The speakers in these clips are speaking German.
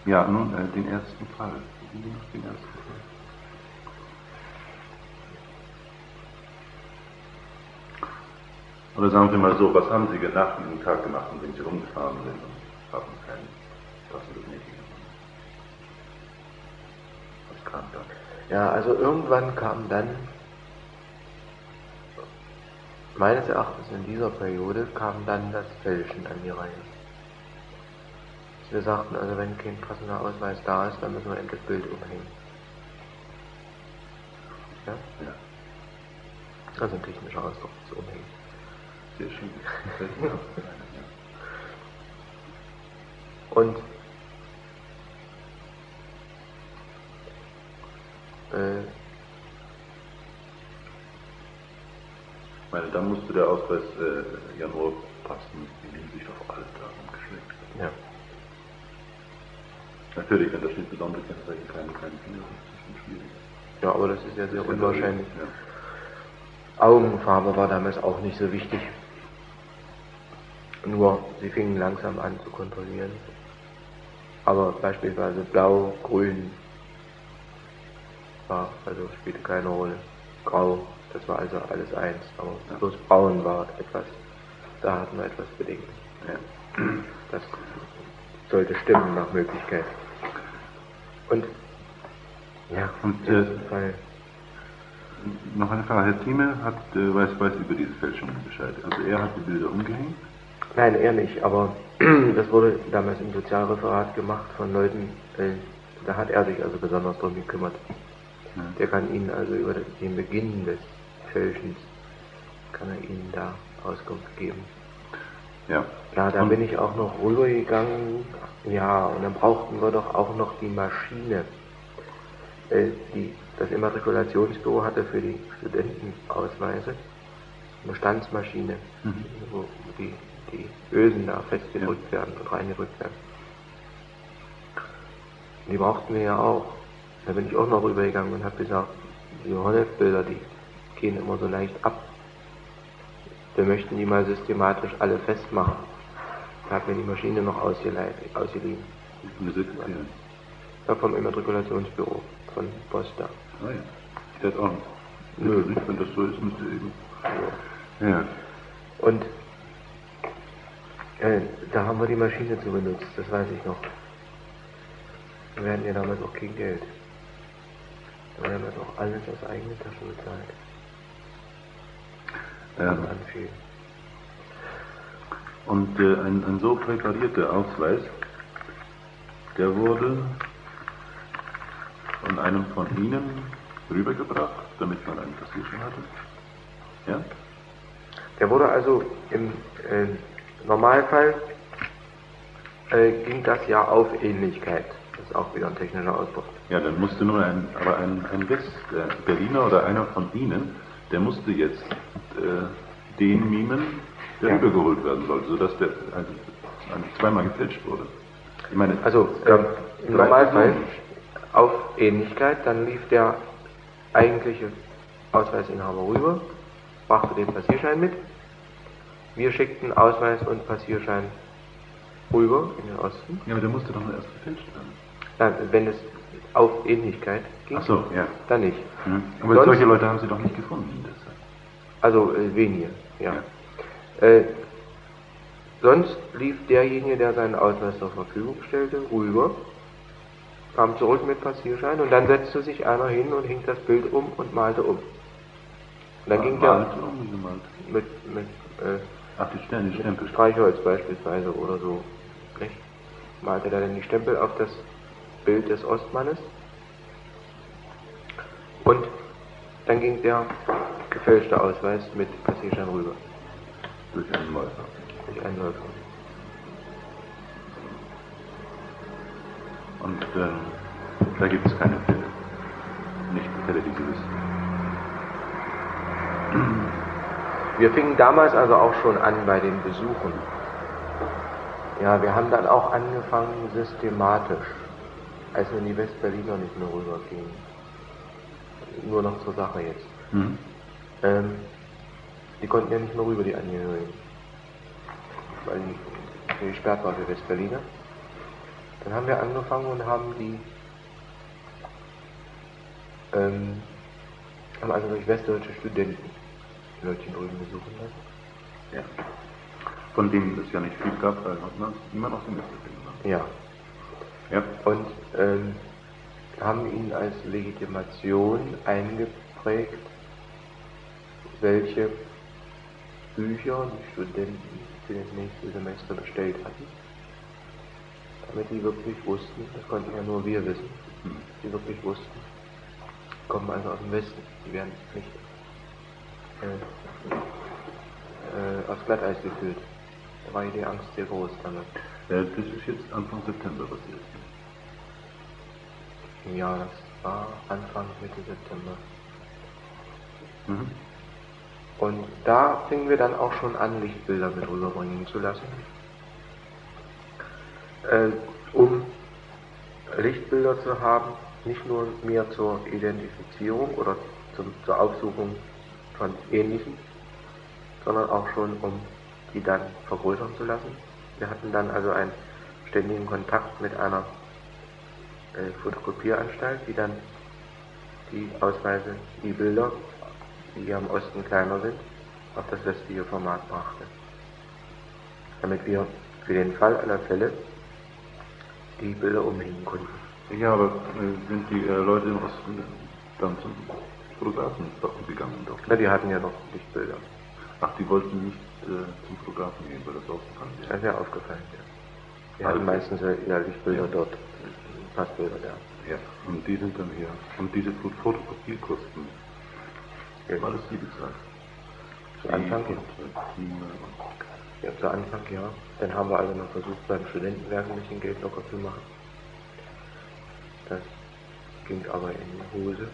Ja, nun, den ersten Fall. Den ersten Fall. Oder sagen Sie mal so, was haben Sie nach dem Tag gemacht, wenn Sie rumgefahren sind und haben kein passendes Mädchen gefunden? Was kam dann? Ja, also irgendwann kam dann, meines Erachtens in dieser Periode, kam dann das Fälschen an die Reihe. Wir sagten also, wenn kein passender Ausweis da ist, dann müssen wir endlich Bild umhängen. Ja? Ja. Also ein technischer Ausdruck, das Umhängen. Sehr schön. Und ich meine, dann musste der Ausweis ja nur passen in Hinsicht auf Alter und Geschlecht. ja. Natürlich, wenn das nicht besondere Kennzeichen keine Kinder ist, ist schon schwierig. Ja, aber das ist ja sehr unwahrscheinlich. Ja. Augenfarbe war damals auch nicht so wichtig. Nur, sie fingen langsam an zu kontrollieren. Aber beispielsweise Blau, Grün war, also spielte keine Rolle. Grau, das war also alles eins. Aber bloß Braun war etwas, da hatten wir etwas Bedenken. Ja. Das sollte stimmen nach Möglichkeit. Und ja, und Fall. Noch eine Frage. Herr Thieme weiß über diese Fälschung Bescheid. Also er hat die Bilder umgehängt? Nein, er nicht, aber das wurde damals im Sozialreferat gemacht von Leuten, da hat er sich also besonders darum gekümmert. Ja. Der kann Ihnen also über den Beginn des Fälschens, kann er Ihnen da Auskunft geben. Ja. Ja, da bin ich auch noch rübergegangen, ja, und dann brauchten wir doch auch noch die Maschine. Das Immatrikulationsbüro hatte für die Studentenausweise eine Standsmaschine, wo die Ösen da festgedrückt werden und reingedrückt werden. Die brauchten wir ja auch. Da bin ich auch noch rübergegangen und habe gesagt, die Honnef-Bilder, die gehen immer so leicht ab. Wir möchten die mal systematisch alle festmachen. Da hat mir die Maschine noch ausgeliehen. Eine Sekretärin? Ja, vom Immatrikulationsbüro, von Posta. Ah ja. Ich hätte auch nicht. Nö. Wenn das so ist, müsste eben. Ja. Und da haben wir die Maschine zu benutzt, das weiß ich noch. Wir hatten ja damals auch kein Geld. Wir haben das auch alles aus eigener Tasche bezahlt. Ja. Und ein so präparierter Ausweis, der wurde von einem von Ihnen rübergebracht, damit man einen Passierschein hatte? Ja? Der wurde also im Normalfall ging das ja auf Ähnlichkeit. Das ist auch wieder ein technischer Ausdruck. Ja, dann musste nur ein West-Berliner oder einer von Ihnen, der musste jetzt den mimen, der rübergeholt werden sollte, sodass der zweimal gefälscht wurde. Ich meine, also im Normalfall auf Ähnlichkeit, dann lief der eigentliche Ausweisinhaber rüber, brachte den Passierschein mit. Wir schickten Ausweis und Passierschein rüber in den Osten. Ja, aber der musste doch nur erst gefälscht werden. Nein, wenn es auf Ähnlichkeit ging, ach so, ja. Dann nicht. Mhm. Aber solche Leute haben Sie doch nicht gefunden in der Zeit. Also wenige, ja. Sonst lief derjenige, der seinen Ausweis zur Verfügung stellte, rüber, kam zurück mit Passierschein und dann setzte sich einer hin und hing das Bild um und malte um. Und dann ging der mit die Stempel. Streichholz beispielsweise oder so, nicht? Malte er dann die Stempel auf das Bild des Ostmannes und dann ging der gefälschte Ausweis mit Passierschein rüber. Durch einen Läufer. Durch einen Läufer. Und da gibt es keine Fälle. Nicht Fälle, die Sie wissen. Wir fingen damals also auch schon an bei den Besuchen. Ja, wir haben dann auch angefangen systematisch, als wir in die Westberliner nicht mehr rübergingen. Nur noch zur Sache jetzt. Mhm. Die konnten ja nicht mehr rüber, die Angehörigen. Weil die gesperrt war für Westberliner. Dann haben wir angefangen und haben haben also durch westdeutsche Studenten die Leute drüben besuchen lassen. Ja. Von denen es ja nicht viel gab, weil niemand aus dem Westen war. Ja. Ja. Und haben ihnen als Legitimation eingeprägt, welche Bücher die Studenten für das nächste Semester bestellt hatten, damit die wirklich wussten, das konnten ja nur wir wissen, die wirklich wussten, kommen also aus dem Westen, die werden nicht aufs Glatteis geführt. Da war die Angst sehr groß damit. Das ist jetzt Anfang September passiert. Ja, das war Anfang, Mitte September. Mhm. Und da fingen wir dann auch schon an, Lichtbilder mit rüberbringen zu lassen. Um Lichtbilder zu haben, nicht nur mehr zur Identifizierung oder zur Aufsuchung von Ähnlichem, sondern auch schon, um die dann vergrößern zu lassen. Wir hatten dann also einen ständigen Kontakt mit einer Fotokopieranstalt, die dann die Ausweise, die Bilder, die hier im Osten kleiner sind, auf das westliche Format brachte. Damit wir für den Fall aller Fälle die Bilder umhängen konnten. Ja, aber sind die Leute im Osten dann zum Fotografen gegangen? Doch? Na, die hatten ja noch Lichtbilder. Ach, die wollten nicht zum Fotografen gehen, weil das ausgefallen wäre. Das ist ja aufgefallen, ja. Wir hatten meistens ja Lichtbilder dort, Passbilder da. Ja, und die sind dann hier. Und diese Fotokopiekosten, Ja. alles die bezahlt. Zu Anfang, ja. Ja, zu Anfang, ja. Dann haben wir also noch versucht, beim Studentenwerk ein bisschen Geld locker zu machen. Das ging aber in die Hose.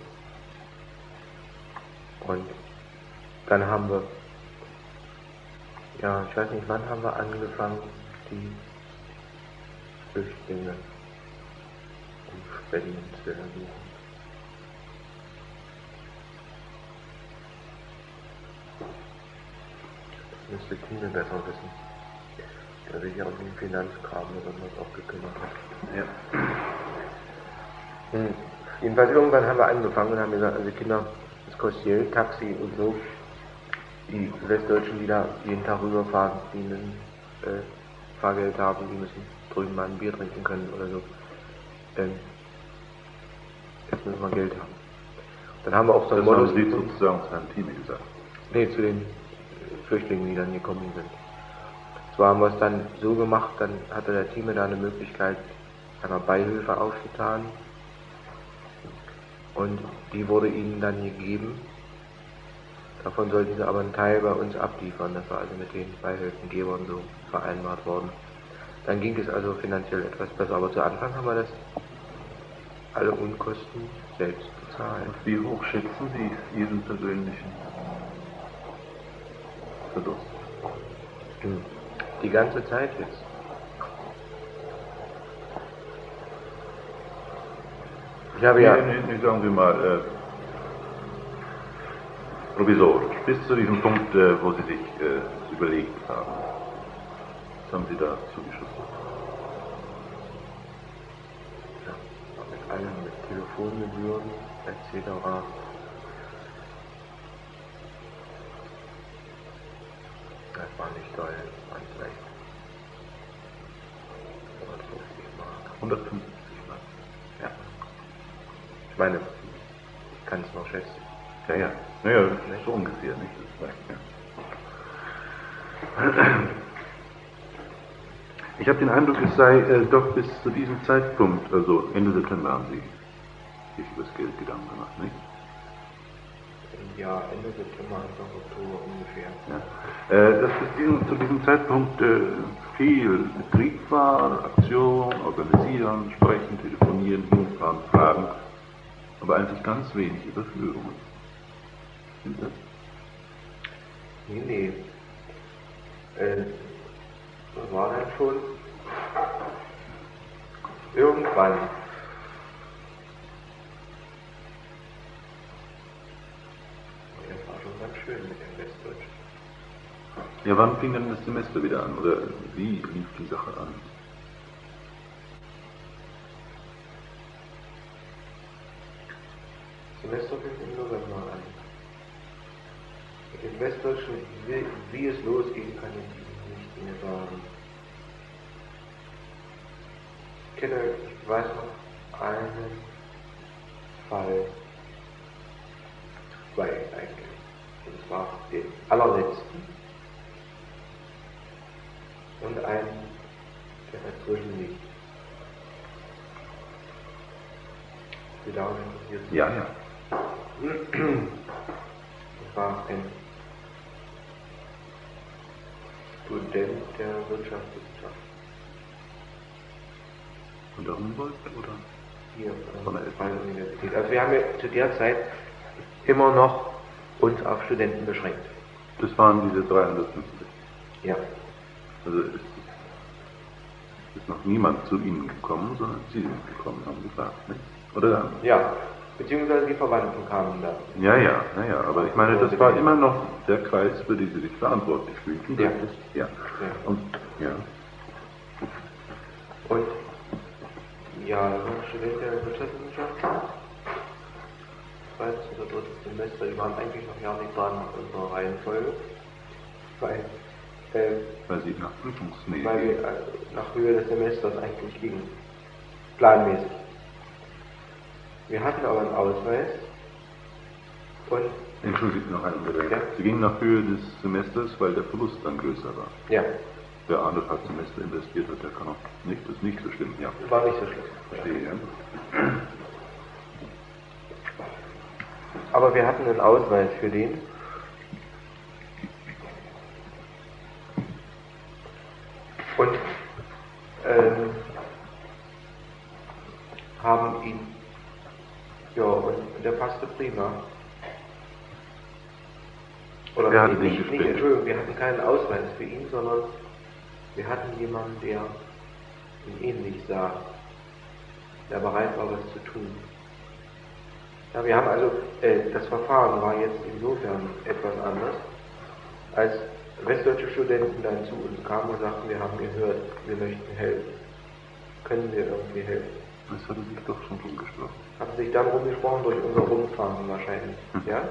Und dann haben wir, ja, ich weiß nicht, wann haben wir angefangen, die Flüchtlinge um Spenden zu ersuchen. Das müsste Tine besser wissen, der sich ja um den Finanzkram besonders auch gekümmert hat. Ja. Jedenfalls irgendwann haben wir angefangen und haben gesagt, also Kinder, das kostet Geld, Taxi und so. Die Westdeutschen, die da jeden Tag rüberfahren, die müssen Fahrgeld haben, die müssen drüben mal ein Bier trinken können oder so. Jetzt müssen wir Geld haben. Dann haben wir auch so ein Motto. Motto. Das haben Sie sozusagen zu Herrn Thieme gesagt? Nee, zu den Flüchtlingen, die dann gekommen sind. Zwar haben wir es dann so gemacht, dann hatte der Thieme da eine Möglichkeit einer Beihilfe aufgetan und die wurde ihnen dann gegeben. Davon sollten sie aber einen Teil bei uns abliefern, das war also mit den Beihilfengebern so vereinbart worden. Dann ging es also finanziell etwas besser, aber zu Anfang haben wir das alle Unkosten selbst bezahlt. Und wie hoch schätzen Sie Ihren persönlichen Verlust? Die ganze Zeit jetzt. Ich habe ja... Nee, sagen Sie mal, provisorisch, bis zu diesem Punkt, wo Sie sich überlegt haben. Was haben Sie da zugeschossen? Ja, mit allem, mit Telefongebühren, etc. Das war nicht toll, das waren vielleicht 150 Mark. 150 Mark. Ja. Ich meine, ich kann es noch schätzen. Ja. Naja, so ungefähr, nicht? Das reicht, ja. Ich habe den Eindruck, es sei doch bis zu diesem Zeitpunkt, also Ende September haben Sie sich über das Geld Gedanken gemacht, nicht? Ja, Ende September, Anfang Oktober ungefähr. Ja. Dass zu diesem Zeitpunkt viel Betrieb war, Aktion, organisieren, sprechen, telefonieren, hinfahren, fragen, aber eigentlich ganz wenig Überführungen. Stimmt das? Nee. Das war dann schon irgendwann. Das war schon ganz schön mit dem Westdeutschen. Ja, wann fing denn das Semester wieder an? Oder wie lief die Sache an? Semester fängt im November an. In Westdeutschland, wie es losgehen kann, ich nicht sagen. Ich weiß noch einen Fall, zwei eigentlich. Und zwar den allerletzten und einen, der dazwischen liegt. Sie daran interessiert sind. Ja, ja. Das war ein Student der Wirtschaftswissenschaft. Von der Humboldt oder? Hier von der Freien Universität. Also wir haben ja zu der Zeit immer noch uns auf Studenten beschränkt. Das waren diese 350. Ja. Also ist noch niemand zu Ihnen gekommen, sondern Sie sind gekommen, haben gefragt, nicht? Oder? Ja, beziehungsweise die Verwandten kamen da. Ja, aber ich meine, das war immer noch der Kreis, für den Sie sich verantwortlich fühlten. Ja. Ja. Und, ja. Und ja, so ein Student der Wirtschaftswissenschaft, zweites oder drittes Semester, die waren eigentlich noch gar nicht dran nach unserer Reihenfolge, weil Sie nach Prüfungsnähe weil wir nach Höhe des Semesters eigentlich gingen, planmäßig. Wir hatten aber einen Ausweis und... Entschuldigung, noch einen Moment. Ja? Sie gingen nach Höhe des Semesters, weil der Verlust dann größer war. Ja. Wer 1,5 Semester investiert hat, der kann auch nicht, das ist nicht so schlimm. Ja. War nicht so schlimm. Verstehe, ja. Aber wir hatten einen Ausweis für den. Und haben ihn, ja, und der passte prima. Oder Wer hat nicht, den nicht, Entschuldigung, wir hatten keinen Ausweis für ihn, sondern wir hatten jemanden, der ihn ähnlich sah, der bereit war, was zu tun. Ja, wir haben also, das Verfahren war jetzt insofern etwas anders, als westdeutsche Studenten dann zu uns kamen und sagten, wir haben gehört, wir möchten helfen. Können wir irgendwie helfen? Das hatte sich doch schon rumgesprochen. Hat sich dann rumgesprochen durch unser Rumfahren wahrscheinlich, ja?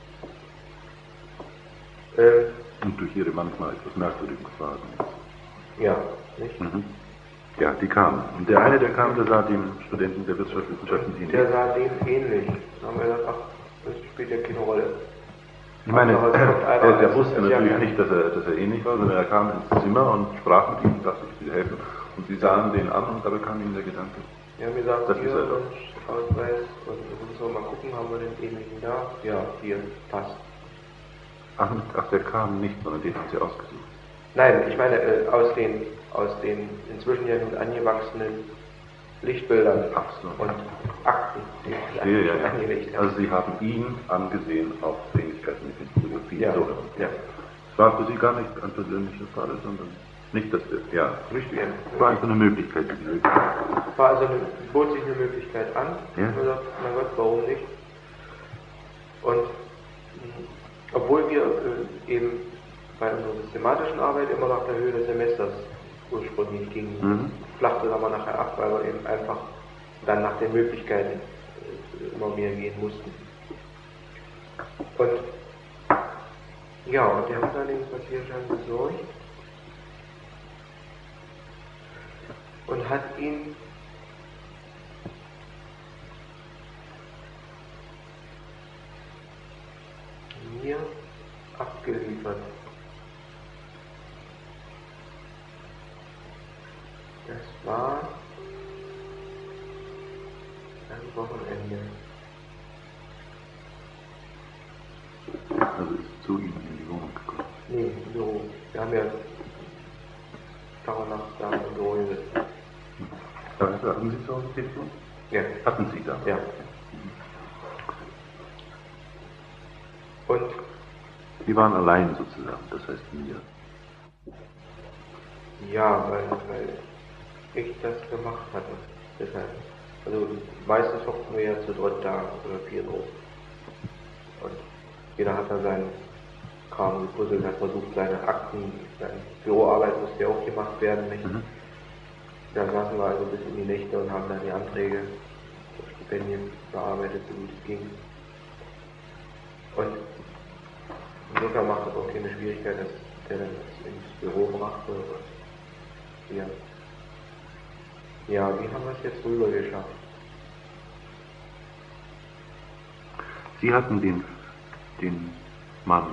Und durch Ihre manchmal etwas merkwürdigen Fragen. Ja, nicht? Mhm. Ja, die kamen. Und der eine, der kam, der sah dem Studenten der Wirtschaftswissenschaften ähnlich. Der sah dem ähnlich. Dann haben wir gesagt, ach, das spielt ja keine Rolle. Ich meine, er wusste natürlich ja, nicht, dass er ähnlich war, sondern er kam ins Zimmer und sprach mit ihm, dachte, ich will helfen. Und sie sahen den an und da bekam ihm der Gedanke. Wir haben gesagt, das hier ist er doch. Ausweis und wir müssen mal gucken, haben wir den ähnlichen da? Ja, hier, passt. Ach, der kam nicht, sondern den haben sie ausgesucht. Nein, ich meine aus den inzwischen ja nun angewachsenen Lichtbildern und Akten, die Ja. angelegt haben. Also Sie haben ihn angesehen auf Ähnlichkeit mit den Fotografien. Ja. So. Ja. Es war für Sie gar nicht ein persönlicher Fall, sondern nicht, dass wir, ja, richtig. Ja. Es war einfach eine Möglichkeit, die Sie War also bot sich eine Möglichkeit an. Ja. Und wir sagten, mein Gott, warum nicht? Und obwohl wir eben bei unserer systematischen Arbeit immer nach der Höhe des Semesters ursprünglich gingen, flachte es aber nachher ab, weil wir eben einfach dann nach den Möglichkeiten immer mehr gehen mussten. Und ja, und der hat dann den Spazierschein besorgt und hat ihn mir abgeliefert. Das war ein Wochenende. Also ist zu Ihnen in die Wohnung gekommen. Nee, im Büro. Wir haben ja Tag und Nacht da im Büro gesessen. Hatten Sie zu Hause Telefon? Ja. Hatten Sie da? Ja. Und Sie waren allein sozusagen, das heißt mir. ja, weil ich das gemacht hatte. Deshalb. Also meistens hockten wir ja zu dritt da oder vier drauf. Und jeder hat da seinen Kram gepuzzelt, hat versucht, seine Akten, seine Büroarbeit musste ja auch gemacht werden, nicht? Da saßen wir also bis in die Nächte und haben dann die Anträge für Stipendien bearbeitet, so gut es ging. Und insofern macht es auch keine Schwierigkeit, dass der dann das ins Büro brachte. Ja. Ja, wie haben wir es jetzt rüber geschafft? Sie hatten den Mann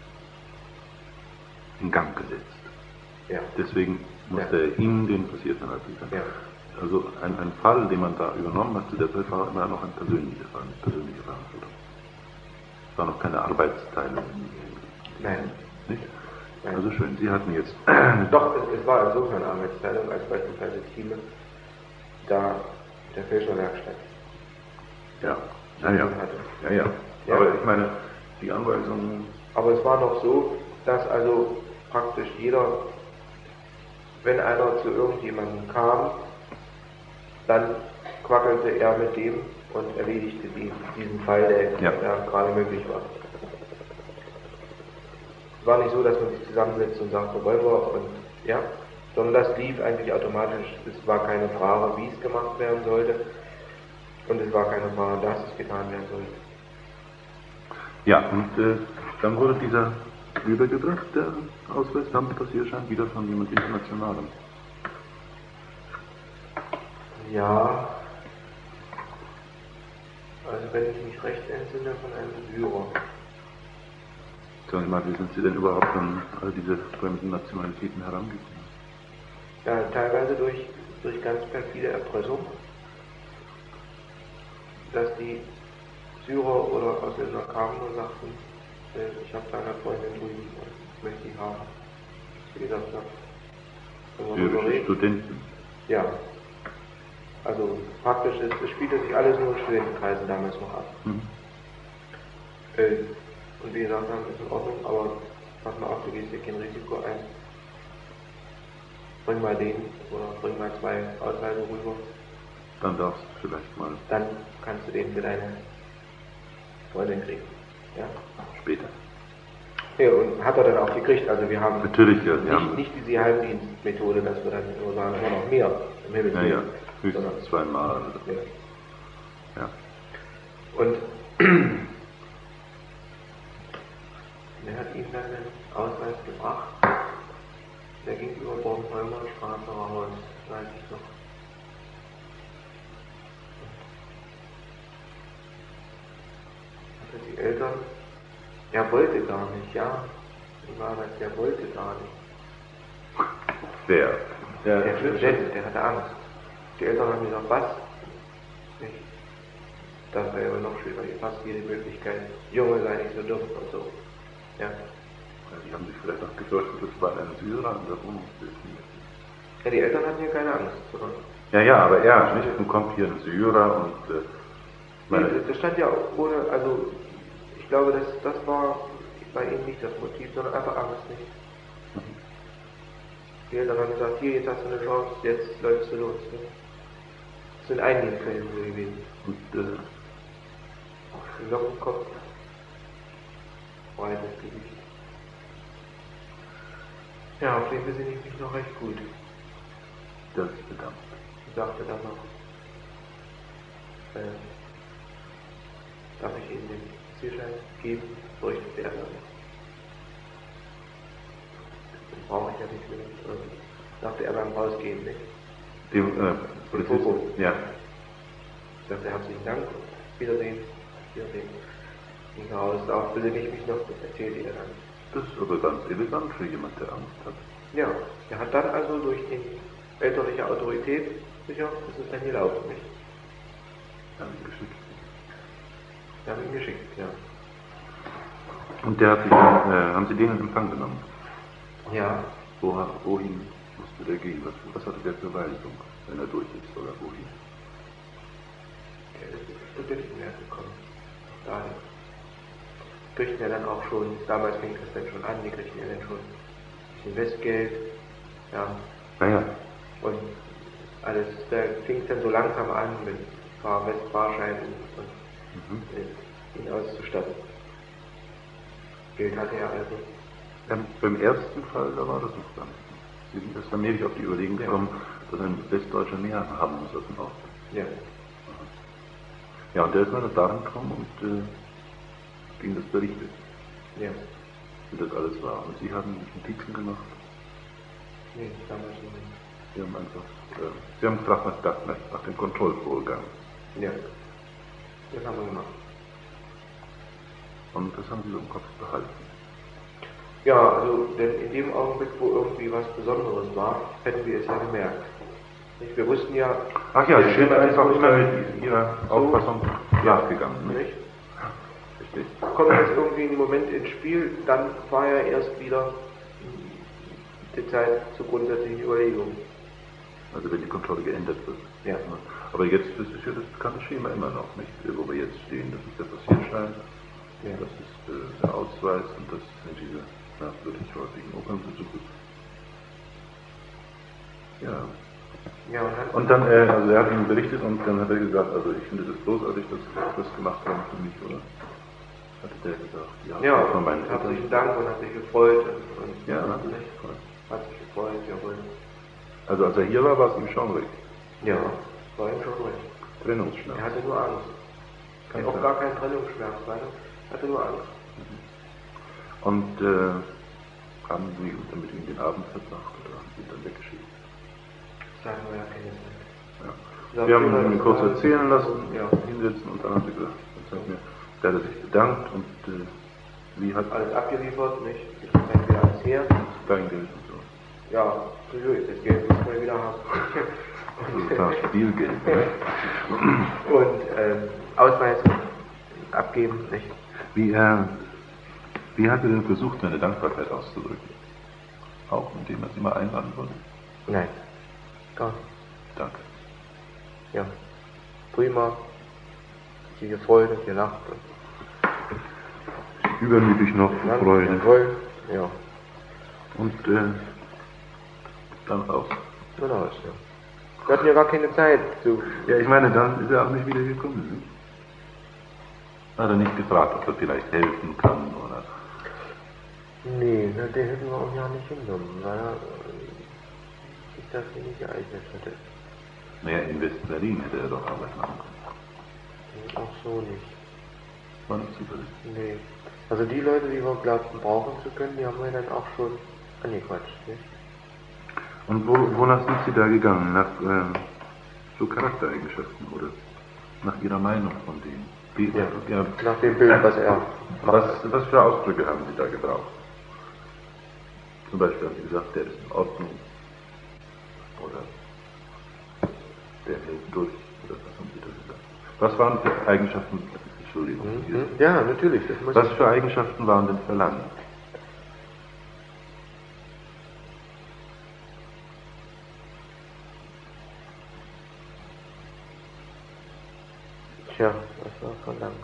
in Gang gesetzt. Ja. Deswegen musste er Ihnen den Passierten anbieten. Ja. Also ein Fall, den man da übernommen hat, zu der Zeit war immer noch ein persönlicher Fall, eine persönliche Verantwortung. Es war noch keine Arbeitsteilung. Nein. Nicht? Nein. Also schön, Sie hatten jetzt... Doch, es war insofern eine Arbeitsteilung, als beispielsweise Thiele da in der Fälscherwerkstatt. Ja. Hatte. Ja. Aber ich meine, die Anweisungen... Aber es war noch so, dass also praktisch jeder, wenn einer zu irgendjemandem kam, dann quackelte er mit dem und erledigte diesen Fall, der gerade möglich war. Es war nicht so, dass man sich zusammensetzt und sagt, wo wollen wir, und ja, sondern das lief eigentlich automatisch. Es war keine Frage, wie es gemacht werden sollte, und es war keine Frage, dass es getan werden sollte. Ja, und dann wurde dieser übergebracht, der Ausweis, samt Passierschein, wieder von jemand Internationalem. Ja, also wenn ich mich recht entsinne, von einem Syrer. Sagen Sie mal, wie sind Sie denn überhaupt an all diese fremden Nationalitäten herangekommen? Ja, teilweise durch ganz perfide Erpressung, dass die Syrer oder Ausländer kamen und sagten, ich habe da eine Freundin drüben und ich möchte die haben. Wie gesagt, Syrische Studenten? Ja. Also praktisch, es spielte sich alles nur in Studentenkreisen damals noch ab. Mhm. Und wie gesagt haben, ist in Ordnung, aber pass mal auf, du gehst hier kein Risiko ein. Bring mal den oder bring mal 2 Ausweise rüber. Dann darfst du vielleicht mal. Dann kannst du den für deine Freundin kriegen. Ja? Später. Ja, und hat er dann auch gekriegt. Also wir haben natürlich, ja, nicht diese Geheimdienstmethode, dass wir dann nur sagen, immer noch mehr im Himmel. Ja, höchstens 2 Mal. Ja. Und der hat ihm dann den Ausweis gebracht. Der ging über Bornholmer Straße raus, weiß ich noch. Hatte die Eltern, er wollte gar nicht, ja. Wie war das? Der wollte gar nicht. Wer? Der Student, der hatte Angst. Die Eltern haben gesagt, was? Nicht. Das wäre aber noch schöner, ihr passt jede Möglichkeit. Junge, sei nicht so dumm und so. Ja. Die haben sich vielleicht auch gefürchtet, das war ein Syrer in der Wohnung. Ja, die Eltern hatten hier keine Angst. Oder? Ja, aber er nicht. Dann kommt hier ein Syrer und... das stand ja ohne, also ich glaube, das war bei ihm nicht das Motiv, sondern einfach Angst nicht. Die Eltern haben gesagt, hier, jetzt hast du eine Chance, jetzt läufst du los. Ne? Das sind einige Fälle so gewesen. Und Lockenkopf, breites Gesicht. Ja, auf den besinne ich mich noch recht gut. das ist bedankt. Ich sagte dann noch, darf ich Ihnen den Zielschein geben, berichtete er dann. Den brauche ich ja nicht mehr. Sagte er beim Rausgehen, nicht? Dem Polizisten? Ja. Ich sagte, herzlichen Dank und Wiedersehen. Ging raus, darauf besinne ich mich noch, das erzählte er dann. Das ist aber ganz elegant für jemand, der Angst hat. Ja, er hat dann also durch die elterliche Autorität sicher, das ist dann gelaufen, nicht? Geschickt. Wir haben ihn geschickt, ja. Und der hat sich dann, haben Sie den in Empfang genommen? Ja. Wohin musste der gehen? Was hatte der für Weisung, wenn er durch ist, oder wohin? Der ist Studentenwerk gekommen. Dahin. Kriegten ja dann auch schon, damals fing das dann schon an, die kriegten ja dann schon Investgeld, ja. Naja. Und alles, da fing es dann so langsam an mit Westfahrscheinen und ihn auszustatten. Geld hatte er also. Beim ersten Fall, da war das noch gar nicht. Sie sind erst allmählich auf die Überlegung gekommen, dass ein Westdeutscher mehr haben muss als ein Ost. Ja. Ja, und der ist mal da gekommen und ging das berichtet, Ja. wie das alles war. Und Sie haben Notizen gemacht. Nee, damals noch nicht. Sie haben einfach, Sie haben gefragt nach dem Kontrollvorgang. Ja. Das haben wir gemacht. Und das haben Sie so im Kopf behalten. Ja, also, denn in dem Augenblick, wo irgendwie was Besonderes war, hätten wir es ja gemerkt. Nicht? Wir wussten ja... Ach ja, Sie sind einfach Schematismus immer mit Ihrer Auffassung nachgegangen. Nicht? Richtig. Kommt jetzt irgendwie ein Moment ins Spiel, dann war ja erst wieder die Zeit zur grundsätzlichen Überlegung. Also wenn die Kontrolle geändert wird. Ja. Aber jetzt das ist ja das bekannte Schema immer noch, nicht? Wo wir jetzt stehen, das ist der Passierschein, Ja. das ist der Ausweis und das sind diese wirklich häufigen Opernbesuche. Ja. Ja, Und dann, also er hat ihm berichtet und dann hat er gesagt, also ich finde das großartig, dass Sie das gemacht haben für mich, oder? Hatte der gesagt. Ja, von meinen herzlichen Dank und hat sich gefreut. Und ja, hat sich gefreut, jawohl. Also als er hier war, war es ihm schon recht. Ja, war ihm schon recht. Trennungsschmerz. Er hatte nur Angst. Er auch gar keinen Trennungsschmerz, weiter. Er hatte nur Angst. Und haben Sie dann mit ihm den Abend verbracht oder haben Sie ihn dann weggeschickt? Sagen wir ja keine Zeit. Ja. Wir haben ihn kurz erzählen lassen, ja. hinsetzen und dann haben Sie gesagt, der hat sich bedankt und wie hat alles abgeliefert, nicht? Ich zeige wieder alles her. dein Geld und so. Ja, natürlich, das Geld muss man wieder haben. Das war Spielgeld. Ne? Und Ausweis abgeben, nicht? Wie hat er denn versucht, seine Dankbarkeit auszudrücken? Auch indem er Sie mal einladen wollte? Nein, gar nicht. Danke. Ja, prima. Sie gefreut und gelacht. Übermütig noch vor Freude. Jawohl, ja. Und dann raus. Nur raus, ja. Wir hatten ja gar keine Zeit zu. Ja, ich meine, dann ist er auch nicht wieder gekommen. Nicht? Hat er nicht gefragt, ob er vielleicht helfen kann oder. Nee, na, den hätten wir auch ja nicht hingenommen, weil er sich dafür nicht geeignet hätte. Naja, in West-Berlin hätte er doch Arbeit machen können. Auch so nicht. War nicht zufällig. Nee. Also die Leute, die wir glaubten brauchen zu können, die haben wir dann auch schon angequatscht, nicht? Und wonach sind Sie da gegangen? Nach so Charaktereigenschaften oder nach Ihrer Meinung von denen? Ja. Nach dem Bild, was er macht. Was für Ausdrücke haben Sie da gebraucht? Zum Beispiel haben Sie gesagt, der ist in Ordnung. Oder der hält durch. Oder was haben Sie da gesagt? Was waren für Eigenschaften? Entschuldigung. Ja, natürlich. Was für Eigenschaften waren denn verlangt? Tja, was war verlangt?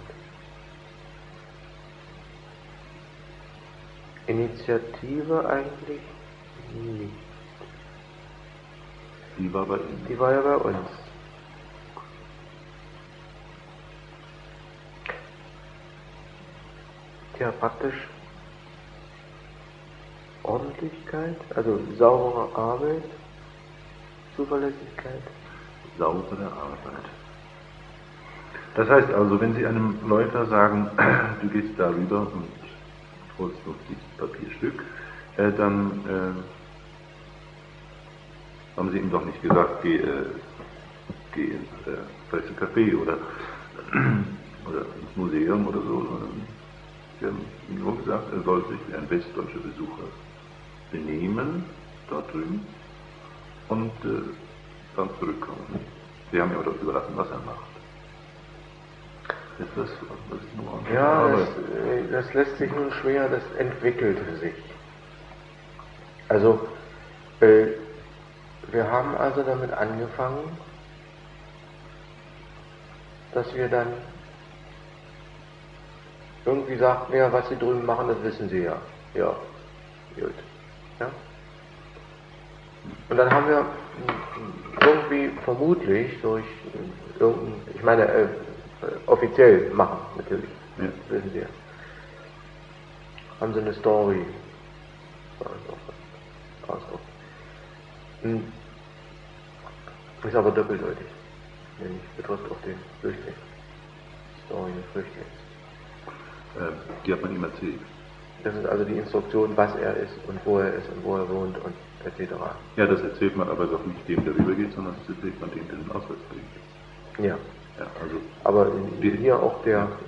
Initiative eigentlich nicht. Die war bei Ihnen. Die war ja bei uns. Ja, praktisch Ordentlichkeit, also saubere Arbeit, Zuverlässigkeit. Saubere Arbeit. Das heißt also, wenn Sie einem Läufer sagen, du gehst da rüber und holst noch dieses Papierstück, dann haben Sie ihm doch nicht gesagt, geh ins Weiße Café oder ins Museum oder so, sondern Sie haben ihm nur gesagt, er soll sich wie ein westdeutscher Besucher benehmen dort drüben und dann zurückkommen. Sie haben ihm aber doch überlassen, was er macht. Ist das nur Ja, das lässt sich nun schwer, das entwickelte sich. Also, wir haben also damit angefangen, dass wir dann irgendwie sagten, ja, was Sie drüben machen, das wissen Sie ja. Ja, gut. Ja? Und dann haben wir irgendwie vermutlich durch irgendein, ich meine, offiziell machen, natürlich, ja. wissen Sie ja. Haben Sie eine Story. Ist aber doppeldeutig. Nämlich betrifft auch den Flüchtling. Story des Flüchtlings. Die hat man ihm erzählt. Das ist also die Instruktion, was er ist und wo er ist und wo er wohnt und etc. Ja, das erzählt man aber doch nicht dem, der rübergeht, sondern das erzählt man dem, der den Ausweis bringt. Ja. Ja, also Aber hier auch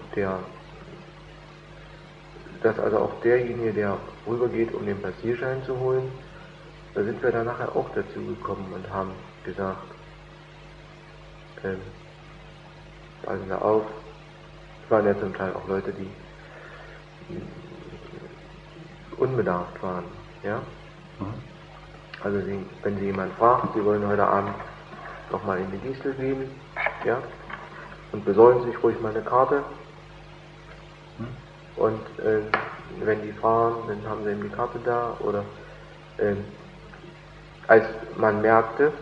dass also auch derjenige, der rübergeht, um den Passierschein zu holen, da sind wir dann nachher auch dazu gekommen und haben gesagt, passen Sie auf, es waren ja zum Teil auch Leute, die unbedarft waren, ja. Also wenn Sie jemanden fragt, Sie wollen heute Abend noch mal in die Distel gehen, ja, und besorgen sich ruhig mal eine Karte. Und wenn die fahren, dann haben sie eben die Karte da. Oder als man merkte,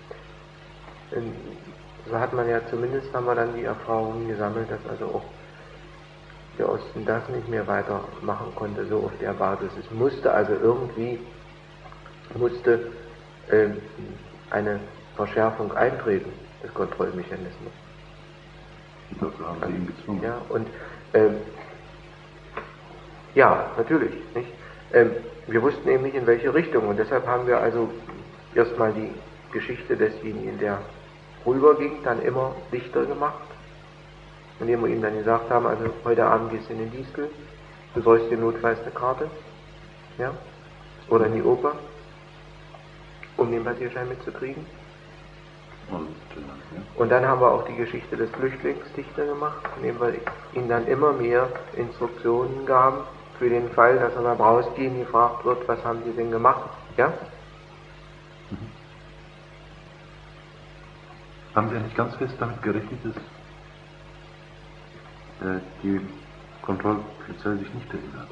so hat man ja zumindest, haben wir dann die Erfahrungen gesammelt, dass also auch der Osten das nicht mehr weitermachen konnte, so auf der Basis. Es musste also irgendwie eine Verschärfung eintreten des Kontrollmechanismus. Dazu haben sie ihn gezwungen. Ja, und ja, natürlich. Nicht? Wir wussten eben nicht, in welche Richtung. Und deshalb haben wir also erstmal die Geschichte desjenigen, der rüberging, dann immer dichter gemacht. Indem wir ihm dann gesagt haben, also heute Abend gehst du in den Distel, besorgst dir notfalls eine Karte, ja, oder in die Oper, um den Passierschein mitzukriegen. Und dann haben wir auch die Geschichte des Flüchtlings dichter gemacht, indem wir ihm dann immer mehr Instruktionen gaben, für den Fall, dass er beim Rausgehen gefragt wird, was haben Sie denn gemacht? Ja? Haben Sie eigentlich ganz fest damit gerechnet, dass die Kontrollpolizei sich nicht erinnert?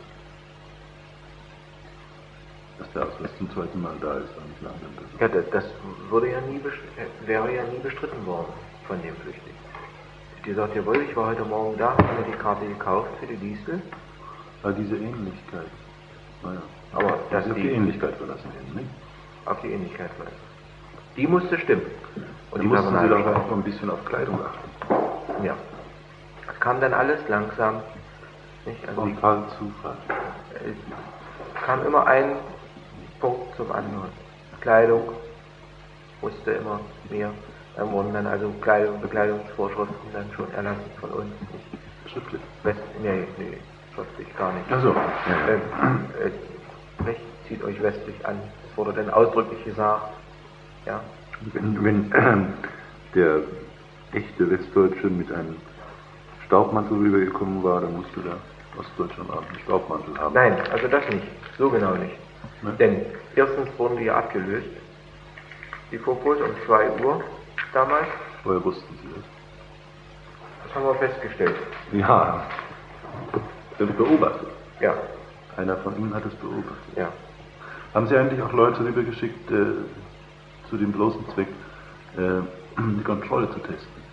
Dass der Ausweis zum zweiten Mal da ist und nicht ja, das wäre ja nie bestritten worden von dem Flüchtling. Die sagt, jawohl, ich war heute Morgen da, habe mir die Karte gekauft für die Distel. Aber diese Ähnlichkeit, naja, aber dass die Ähnlichkeit verlassen werden, nicht? Auf die Ähnlichkeit verlassen. Die musste stimmen. Und dann mussten Sie doch auch ein bisschen auf Kleidung achten. Ja. Es kam dann alles langsam. Nicht? Also von Fall zu Fall. Kam immer ein Punkt zum anderen. Kleidung musste immer mehr. Dann wurden dann also Bekleidungsvorschriften dann schon erlassen von uns. Schriftlich? Nee, schriftlich gar nicht. Ach so. Nicht? Zieht euch westlich an. Das wurde dann ausdrücklich gesagt. Ja. Wenn der echte Westdeutsche mit einem Staubmantel rübergekommen war, dann musste der Ostdeutsche einen Staubmantel haben. Nein, also das nicht. So genau nicht. Ne? Denn erstens wurden die ja abgelöst. Die Fopos um 2 Uhr damals. Woher wussten Sie das? Das haben wir festgestellt. Ja. Das beobachtet. Ja. Einer von Ihnen hat es beobachtet. Ja. Haben Sie eigentlich auch Leute rübergeschickt, zu dem bloßen Zweck, die Kontrolle zu testen?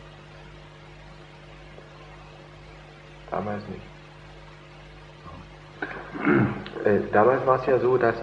Damals nicht. Damals war es ja so, dass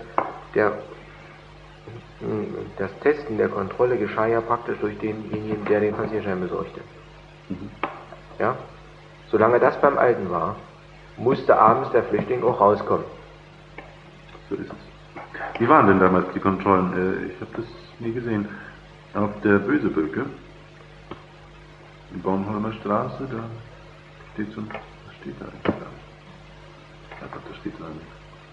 das Testen der Kontrolle geschah ja praktisch durch denjenigen, der den Passierschein besorgte. Ja? Solange das beim Alten war, musste abends der Flüchtling auch rauskommen. So ist es. Wie waren denn damals die Kontrollen? Ich habe das nie gesehen. Auf der Bösebrücke, in Baumholmer Straße, da steht so ein... Was steht da eigentlich da? Ja Gott, da steht so eine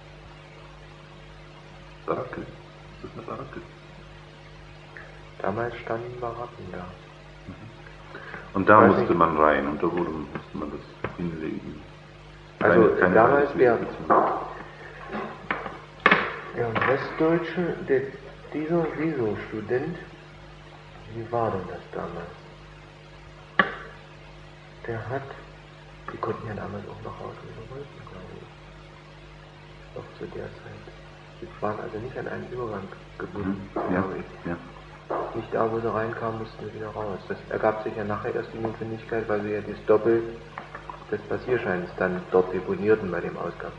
Baracke. Ist das eine Baracke? Damals standen Baracken da. Und da musste man rein und da musste man das hinlegen. Also damals der Westdeutsche, dieser Wieso-Student, wie war denn das damals? Die konnten ja damals auch nach Hause wollten, glaube ich. Auch zu der Zeit. Die waren also nicht an einen Übergang gebunden, glaube ich. Ja. Nicht da, wo sie reinkamen, mussten sie wieder raus. Das ergab sich ja nachher erst die Notwendigkeit, weil sie ja das Doppel des Passierscheins dann dort deponierten bei dem Ausgang.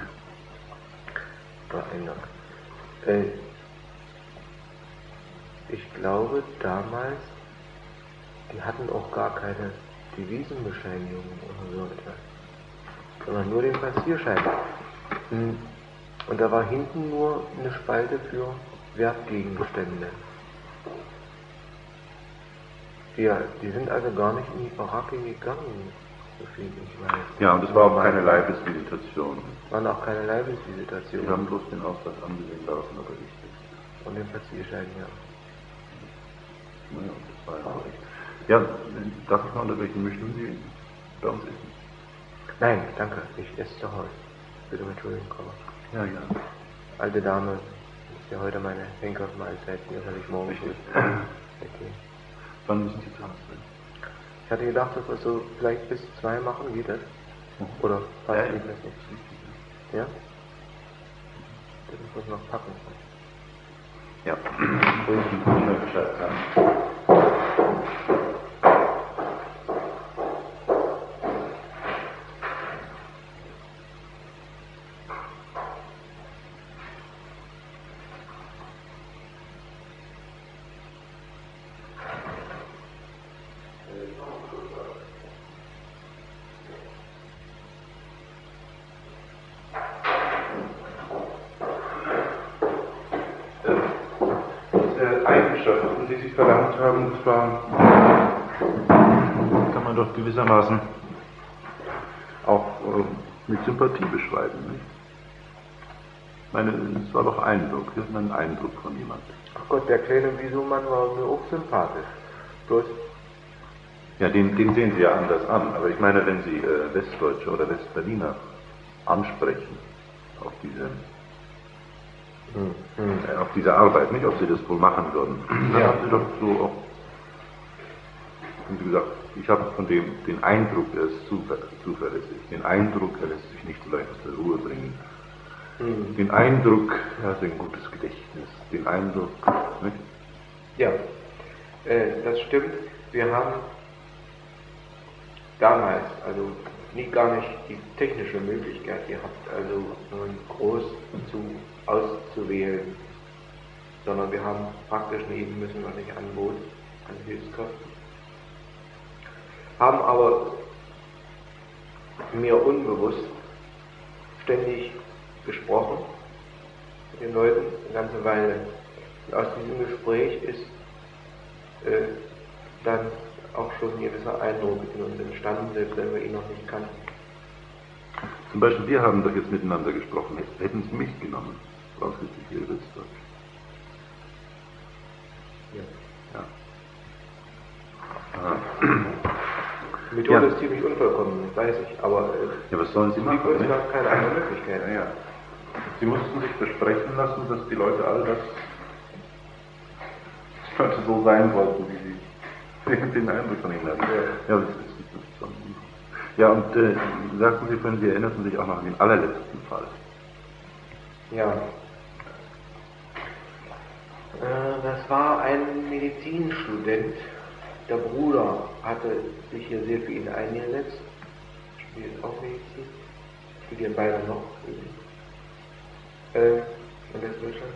Oder Eingang. Ich glaube damals, die hatten auch gar keine Devisenbescheinigung oder so etwas. sondern nur den Passierschein. Und da war hinten nur eine Spalte für Wertgegenstände. Die sind also gar nicht in die Baracke gegangen, so viel ich weiß. Ja, und es war auch keine Leibesvisitation. Waren auch keine Leibesvisitation. Sie haben bloß den Ausweis angesehen lassen, aber nicht. Und den Passierschein, ja. Naja, das war ja auch echt. Ja, darf ich mal unterbrechen? Möchten Sie bei uns essen? Nein, danke, ich esse zu Hause. Bitte um Entschuldigung, Komma. Ja, ja. Alte Dame, ist ja heute meine Henkersmahlzeit, hier soll ich morgen Richtig. Okay. Wann müssen Sie zu Hause sein? Ich hatte gedacht, dass wir so vielleicht bis 2 machen, geht das? Oder fast Ja, geht das nicht? Ja? Das muss noch packen. Ja. Schnell Bescheid sagen. Eigenschaften, die Sie verlangt haben, das war, kann man doch gewissermaßen auch mit Sympathie beschreiben. Nicht? Ich meine, es war doch Eindruck, Sie hatten einen Eindruck von jemandem. Ach Gott, der kleine Wieso-Mann war mir auch sympathisch. Bloß. Ja, den sehen Sie ja anders an, aber ich meine, wenn Sie Westdeutsche oder Westberliner ansprechen auf diese Arbeit, nicht, ob Sie das wohl machen würden, dann haben Sie doch so auch, haben Sie gesagt, ich habe von dem den Eindruck, er ist zuverlässig, den Eindruck, er lässt sich nicht so leicht aus der Ruhe bringen, den Eindruck, er hat ein gutes Gedächtnis, den Eindruck, nicht? Ja, das stimmt. Wir haben damals also gar nicht die technische Möglichkeit gehabt, also groß auszuwählen, sondern wir haben praktisch nehmen müssen, was sich anbot, an Hilfskräften. Haben aber mir unbewusst ständig gesprochen mit den Leuten eine ganze Weile. Und aus diesem Gespräch ist dann auch schon ein gewisser Eindruck in uns entstanden, selbst wenn wir ihn noch nicht kannten. Zum Beispiel, wir haben doch jetzt miteinander gesprochen. Hätten Sie mich genommen, vorausgesetzt Ihre Westdeutsch. Ja. Ja. Die Methode ist ziemlich unvollkommen, das weiß ich, aber ja, was sollen Sie machen? es gab keine andere Möglichkeit. Ja, ja. Sie mussten sich besprechen lassen, dass die Leute alle das so sein wollten, wie sie den Eindruck von ihnen hatten. Ja, das ist schon. Ja, und sagten Sie vorhin, Sie erinnerten sich auch noch an den allerletzten Fall. Ja. Das war ein Medizinstudent. Der Bruder hatte sich hier sehr für ihn eingesetzt. Studiert auch Medizin. Studieren beide noch. In Westdeutschland.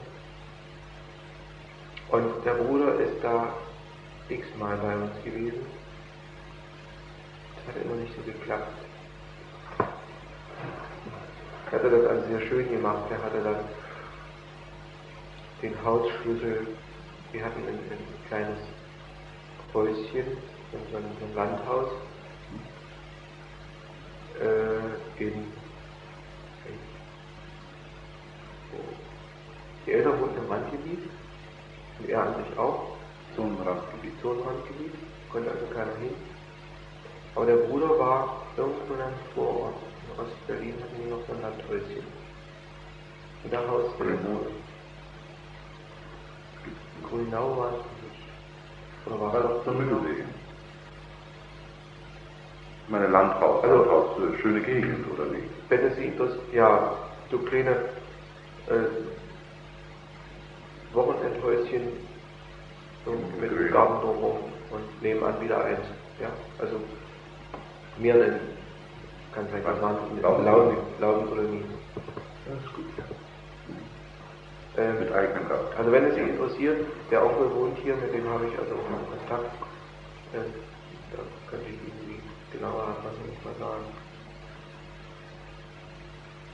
Und der Bruder ist da x-mal bei uns gewesen. Das hat immer nicht so geklappt. Er hatte das also sehr schön gemacht. Er hatte dann den Hausschlüssel. Wir hatten ein kleines Häuschen, so ein Landhaus die Eltern wohnten im Randgebiet und er an sich auch. Zonenrandgebiet, konnte also keiner hin. Aber der Bruder war irgendwo in einem Vorort. In Ostberlin hatten die noch so ein Landhäuschen. Und da hauste der Bruder. Grünau war es nicht. Oder war das zur Mittelsee? Ich meine Landhaus, schöne Gegend, oder wie? Wenn es Sie interessiert, ja, so kleine Wochenendhäuschen mit dem Garten drumherum und nebenan wieder eins. Ja, also mehr denn, kann ich nicht sagen, Lauden oder nie. Das ist gut, ja. Mit eigenem Garten. Also wenn es Sie interessiert, der Onkel wohnt hier, mit dem habe ich also auch noch Kontakt. Da könnte ich Ihnen die genauere Adresse nicht mal sagen.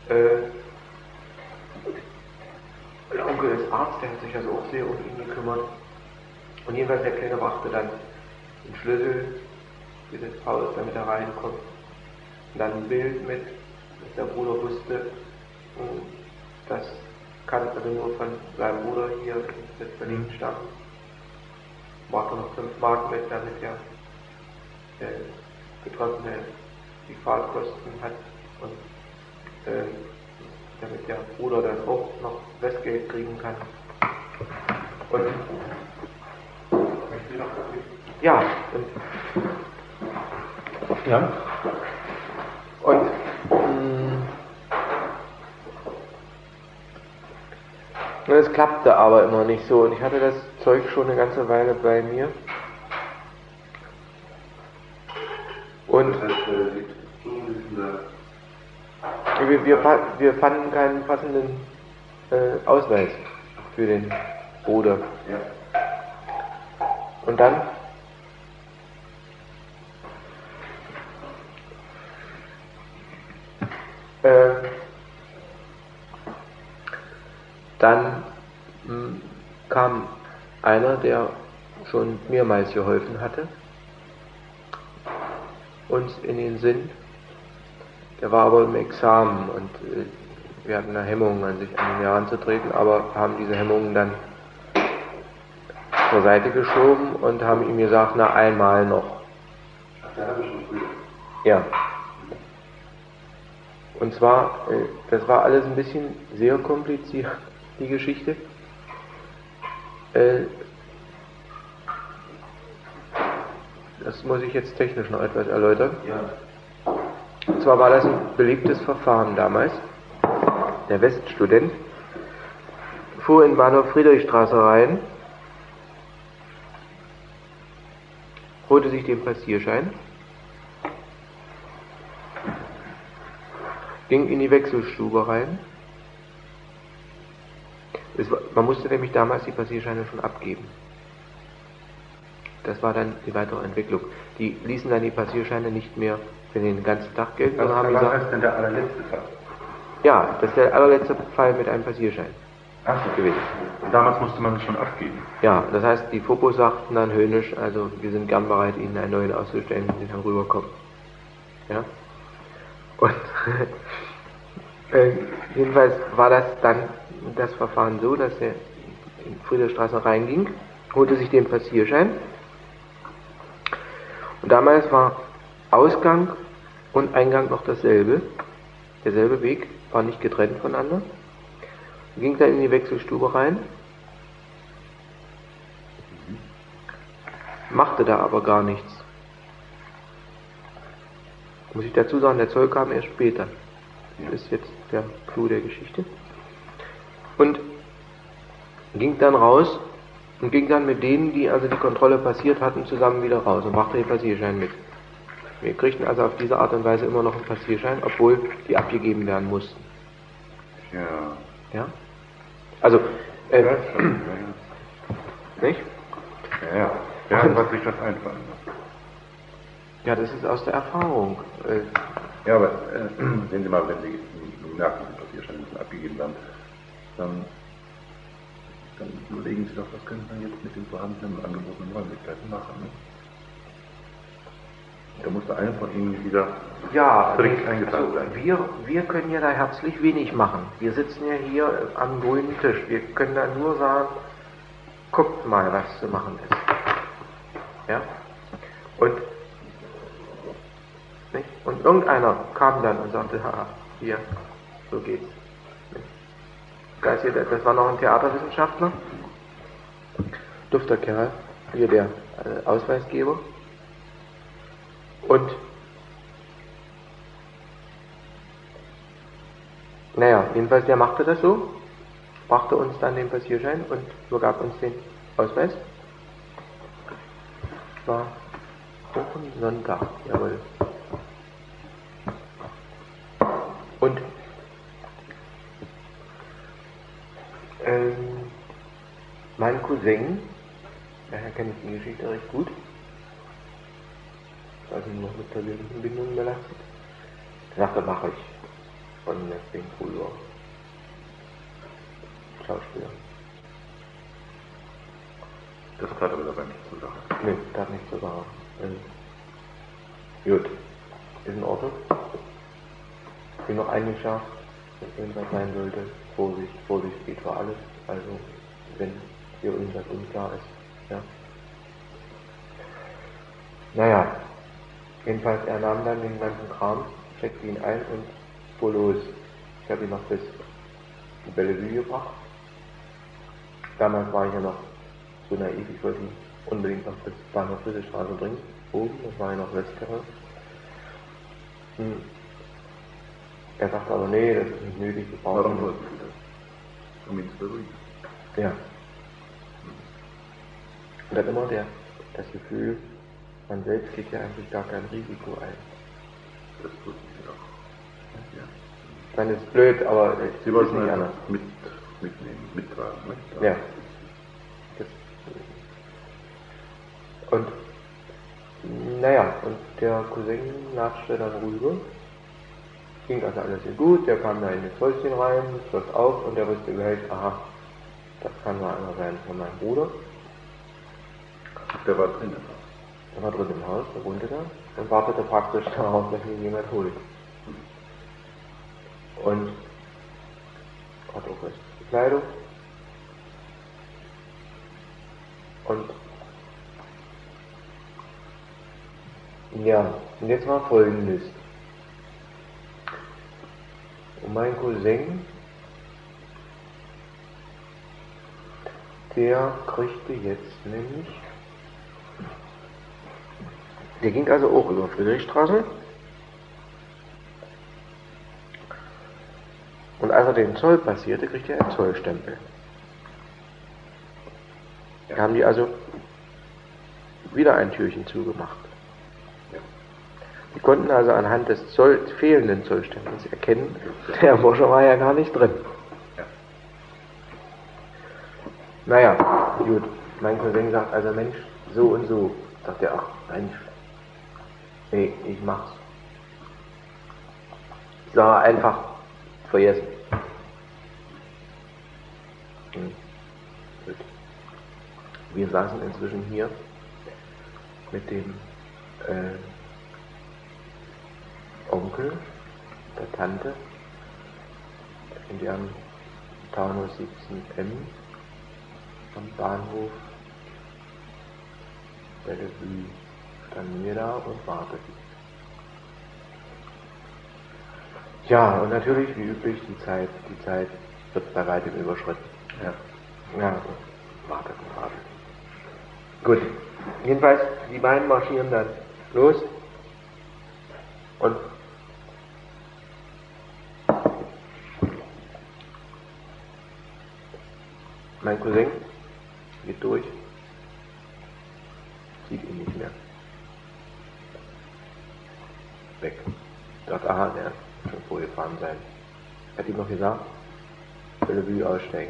Der Onkel ist Arzt, der hat sich also auch sehr um ihn gekümmert. Und jedenfalls der Kleine brachte dann den Schlüssel für das Haus, damit er reinkommt. Und dann ein Bild mit, dass der Bruder wusste, das kann also nur von seinem Bruder hier in West-Berlin stammen. Brachte noch 5 Mark mit, damit der Betroffene die Fahrtkosten hat und damit der Bruder dann auch noch Westgeld kriegen kann. Und ja, Ja. und es klappte aber immer nicht so und ich hatte das Zeug schon eine ganze Weile bei mir. Und wir fanden keinen passenden Ausweis für den Bruder. Ja. Und dann kam einer, der schon mehrmals geholfen hatte, uns in den Sinn. Der war aber im Examen und wir hatten da Hemmungen, an sich an ihn heranzutreten, aber haben diese Hemmungen dann zur Seite geschoben und haben ihm gesagt, na einmal noch. Ach, der hatte schon früher. Ja. Und zwar, das war alles ein bisschen sehr kompliziert, die Geschichte. Das muss ich jetzt technisch noch etwas erläutern. Ja. Und zwar war das ein beliebtes Verfahren damals. Der Weststudent fuhr in Bahnhof Friedrichstraße rein, holte sich den Passierschein, ging in die Wechselstube rein. Man musste nämlich damals die Passierscheine schon abgeben. Das war dann die weitere Entwicklung. Die ließen dann die Passierscheine nicht mehr für den ganzen Tag gelten, sondern haben gesagt... Was ist denn der allerletzte Fall? Ja, das ist der allerletzte Fall mit einem Passierschein gewesen. Und damals musste man es schon abgeben. Ja, das heißt, die Fopos sagten dann höhnisch, also wir sind gern bereit, Ihnen einen neuen auszustellen, wenn Sie dann rüberkommen. Ja? Und jedenfalls war das dann das Verfahren so, dass er in Friedrichstraße reinging, holte sich den Passierschein und damals war Ausgang und Eingang noch derselbe Weg, war nicht getrennt voneinander, ging dann in die Wechselstube rein, machte da aber gar nichts. Muss ich dazu sagen, der Zoll kam erst später. Das ist jetzt der Clou der Geschichte. Und ging dann raus und ging dann mit denen, die also die Kontrolle passiert hatten, zusammen wieder raus und brachte den Passierschein mit. Wir kriegten also auf diese Art und Weise immer noch einen Passierschein, obwohl die abgegeben werden mussten. Ja. Ja? Also, nicht? Ja. Ja, was sich das einfallen lassen. Ja, das ist aus der Erfahrung. Ja, aber sehen Sie mal, wenn Sie merken, dass Passierscheine müssen abgegeben werden, dann überlegen Sie doch, was können wir jetzt mit den vorhandenen angebotenen Räumlichkeiten machen. Ne? Da musste einer von Ihnen wieder strikt eingeteilt sein. Wir können ja da herzlich wenig machen. Wir sitzen ja hier am grünen Tisch. Wir können da nur sagen, guckt mal, was zu machen ist. Ja? Und irgendeiner kam dann und sagte, haha, hier, so geht's. Das war noch ein Theaterwissenschaftler, dufter Kerl, hier der Ausweisgeber. Und naja, jedenfalls der machte das so, brachte uns dann den Passierschein und übergab uns den Ausweis. War auch ein Sonntag, jawohl. Und mein Cousin, daher kenne ich die Geschichte recht gut, also noch mit persönlichen Bindungen belastet, der sagte, mache ich. von Nesting früher. Schauspieler. Das tat aber dabei nicht zur Sache. Nee, tat nicht zur Sache. Gut. Ist in Ordnung. Ich bin noch eingeschafft, wenn irgendwas sein sollte. Vorsicht, Vorsicht geht für alles. Also, wenn hier irgendwas unklar ist. Ja. Naja. Jedenfalls, er nahm dann den ganzen Kram, checkte ihn ein und fuhr los. Ich habe ihn noch bis Bellevue gebracht. Damals war ich ja noch so naiv, ich wollte ihn unbedingt noch bis Bahnhof Friedrichstraße bringen. Oben, das war ja noch Westterre. Er sagte aber, nee, das ist nicht nötig. Warum wollten Sie das? Um ihn zu beruhigen? Ja. Und dann immer das Gefühl, man selbst geht ja eigentlich gar kein Risiko ein. Das tut ich auch. Ja. Ich meine, das ist blöd, aber Sie wollten nicht anders mitnehmen, mittragen. Ja. Und naja, und der Cousin latschte dann rüber. Ging also alles sehr gut, der kam da in das Häuschen rein, schloss auf und er wusste gleich, aha, das kann mal einer sein von meinem Bruder. Der war drinnen. Der war drin im Haus, der wohnte da und wartete praktisch darauf, dass ihn jemand holt. Und hat auch was Kleidung. Und ja, und jetzt war Folgendes. Und mein Cousin, der kriegte jetzt nämlich, der ging also auch über Friedrichstraße. Und als er den Zoll passierte, kriegte er einen Zollstempel. Da haben die also wieder ein Türchen zugemacht. Die konnten also anhand des fehlenden Zollstempels erkennen, der Bursche war ja gar nicht drin. Ja. Naja, gut. Mein Cousin sagt also, Mensch, so und so. Sagt er, ach, Mensch, nee, ich mach's. Ich sage einfach, vergessen. Gut. Wir saßen inzwischen hier mit dem Onkel, der Tante, in deren Taunus 17M am Bahnhof Bellevue standen wir da und warteten. Ja, und natürlich, wie üblich, die Zeit wird bei weitem überschritten. Ja, warteten. Gut, jedenfalls, die beiden marschieren dann los und mein Cousin geht durch, sieht ihn nicht mehr. Weg. Sagt, aha, der ist schon vorgefahren sein. Hat ihm noch gesagt, Bellevue aussteigen.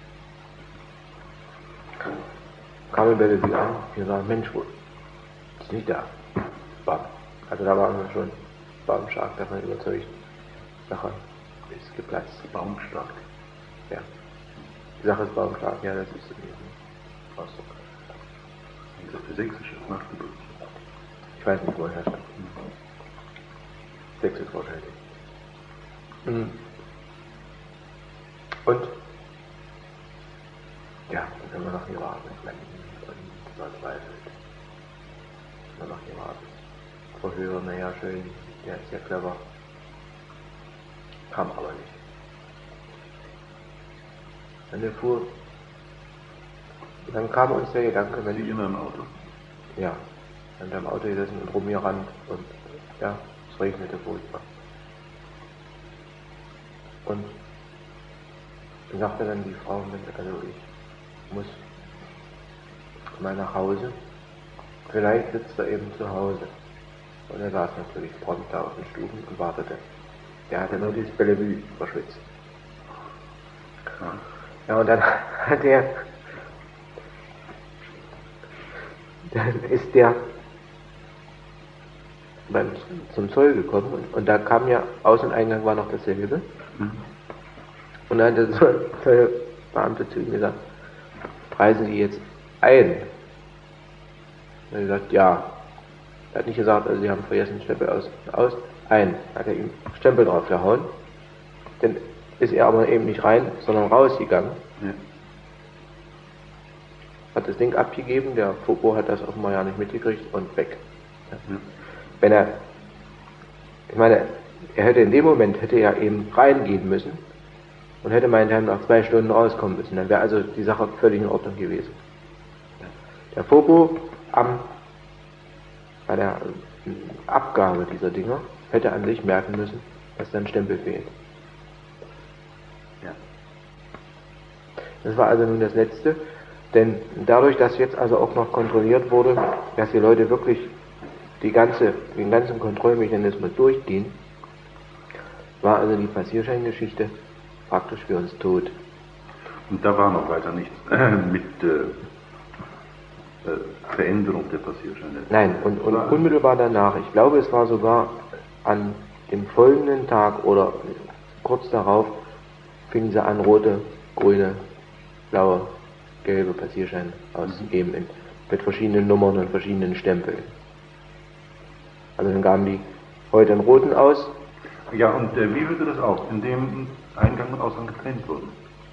Kam in Bellevue an, wir sagen, Mensch, wo ist nicht da. Bam. Also da waren wir schon baumstark davon überzeugt. Sache ist geplatzt. Baumstark. Ja. Die Sache ist baumstark, ja, das ist ein Ausdruck. Das ist sächsisches Nachgebot. Ich weiß nicht, woher stammt. Sächsisch wahrscheinlich. Und ja, dann können wir noch hier warten. Und verzweifelt. Dann noch hier warten. Verhörer, naja, schön, der ist ja clever. Kam aber nicht. Dann kam uns der Gedanke, wenn Sie in einem Auto. Ja, wir haben am Auto gesessen und rumgerannt und ja, es regnete furchtbar. Und dann sagte dann die Frau, also ich muss mal nach Hause, vielleicht sitzt er eben zu Hause. Und er saß natürlich prompt da auf den Stufen und wartete. Der hatte nur dieses Bellevue verschwitzt. Ja, und dann hat dann ist der zum Zoll gekommen und da kam ja Aus- und Eingang war noch dasselbe. Und dann hat der Zollbeamte zu ihm gesagt, preisen Sie jetzt ein? Und er hat gesagt, ja. Er hat nicht gesagt, also Sie haben vergessen, Stempel aus, ein. Hat er ihm Stempel drauf gehauen. Dann ist er aber eben nicht rein, sondern rausgegangen. Ja. Hat das Ding abgegeben, der Fopo hat das offenbar ja nicht mitgekriegt und weg. Ja. Wenn er, ich meine, er hätte in dem Moment, hätte er eben reingehen müssen und hätte meinethalb nach 2 Stunden rauskommen müssen. Dann wäre also die Sache völlig in Ordnung gewesen. Der Fopo bei der Abgabe dieser Dinger hätte an sich merken müssen, dass da ein Stempel fehlt. Ja. Das war also nun das Letzte. Denn dadurch, dass jetzt also auch noch kontrolliert wurde, dass die Leute wirklich den ganzen Kontrollmechanismus durchgehen, war also die Passierscheingeschichte praktisch für uns tot. Und da war noch weiter nichts mit Veränderung der Passierscheine? Nein, und unmittelbar danach, ich glaube es war sogar an dem folgenden Tag oder kurz darauf, fingen sie an, rote, grüne, blaue, gelbe Passierscheine auszugeben, mit verschiedenen Nummern und verschiedenen Stempeln. Also dann gaben die heute einen roten aus. Ja, und wie hörte das auf? Indem Eingang und Ausgang getrennt wurden?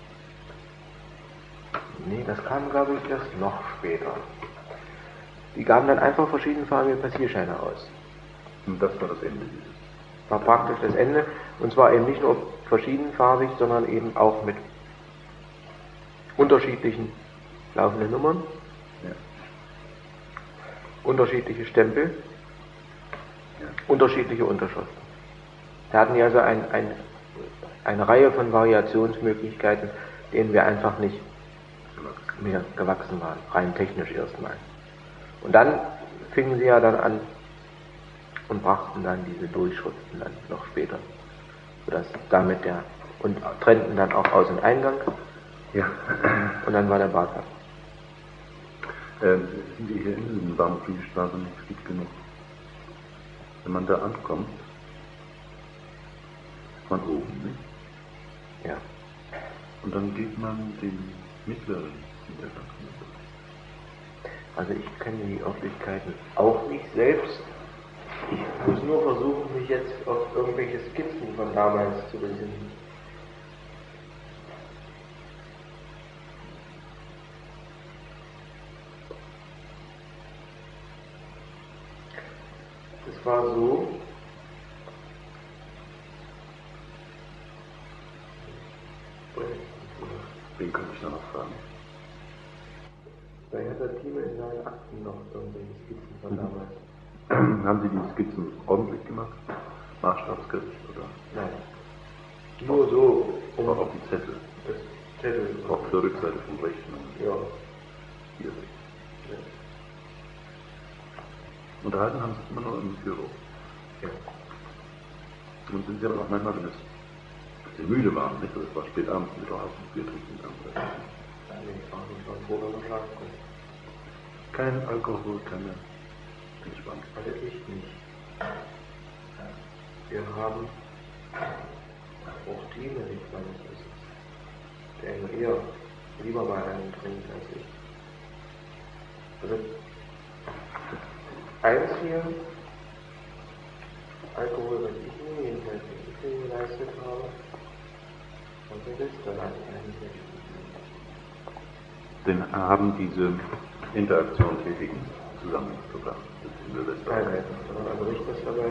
Nee, das kam, glaube ich, erst noch später. Die gaben dann einfach verschiedenfarbige Passierscheine aus. Und das war das Ende dieses? War praktisch das Ende. Und zwar eben nicht nur verschiedenfarbig, sondern eben auch mit unterschiedlichen laufenden Nummern, ja. Unterschiedliche Stempel, ja. Unterschiedliche Unterschriften. Da hatten wir also eine Reihe von Variationsmöglichkeiten, denen wir einfach nicht mehr gewachsen waren, rein technisch erstmal. Und dann fingen sie ja dann an und brachten dann diese Durchschriften dann noch später, sodass damit und trennten dann auch Aus- und Eingang. Ja. Und dann war der Bad ab. Sind Sie hier in der Bahnhofstraße nicht gut genug? Wenn man da ankommt, ist man oben, nicht? Ja. Und dann geht man den mittleren Hintergang. Also ich kenne die Örtlichkeiten auch nicht selbst. Ich muss nur versuchen, mich jetzt auf irgendwelche Skizzen von damals zu besinnen. Es war so, wen könnte ich da noch fragen? Da hat der Thieme in seinen Akten noch irgendwelche Skizzen von damals. Haben Sie die Skizzen ordentlich gemacht? Maßstabsgerecht oder? Nein. Nur so. Auch auf die Zettel. Das Zettel. Auch auf der Rückseite vom Rechten. Ja. Hier. Ja. Unterhalten haben Sie es immer nur im Büro. Ja. Und sind Sie aber auch manchmal, wenn Sie müde waren, nicht? Oder es war spät abends, mit auch Bier trinken dann. Nee, ich war nicht schon froh, wenn man schlafen konnte. Kein Alkohol, keine Entspannung. Also ich nicht. Wir haben auch Thieme nicht meines Wissens. Der eher lieber mal einen trinkt als ich. Also eins hier, Alkohol, was ich mir jedenfalls nicht geleistet habe, und Silvester eigentlich. Denn haben diese Interaktion tätigen zusammengebracht mit Silvester? Nein, also nicht das dabei.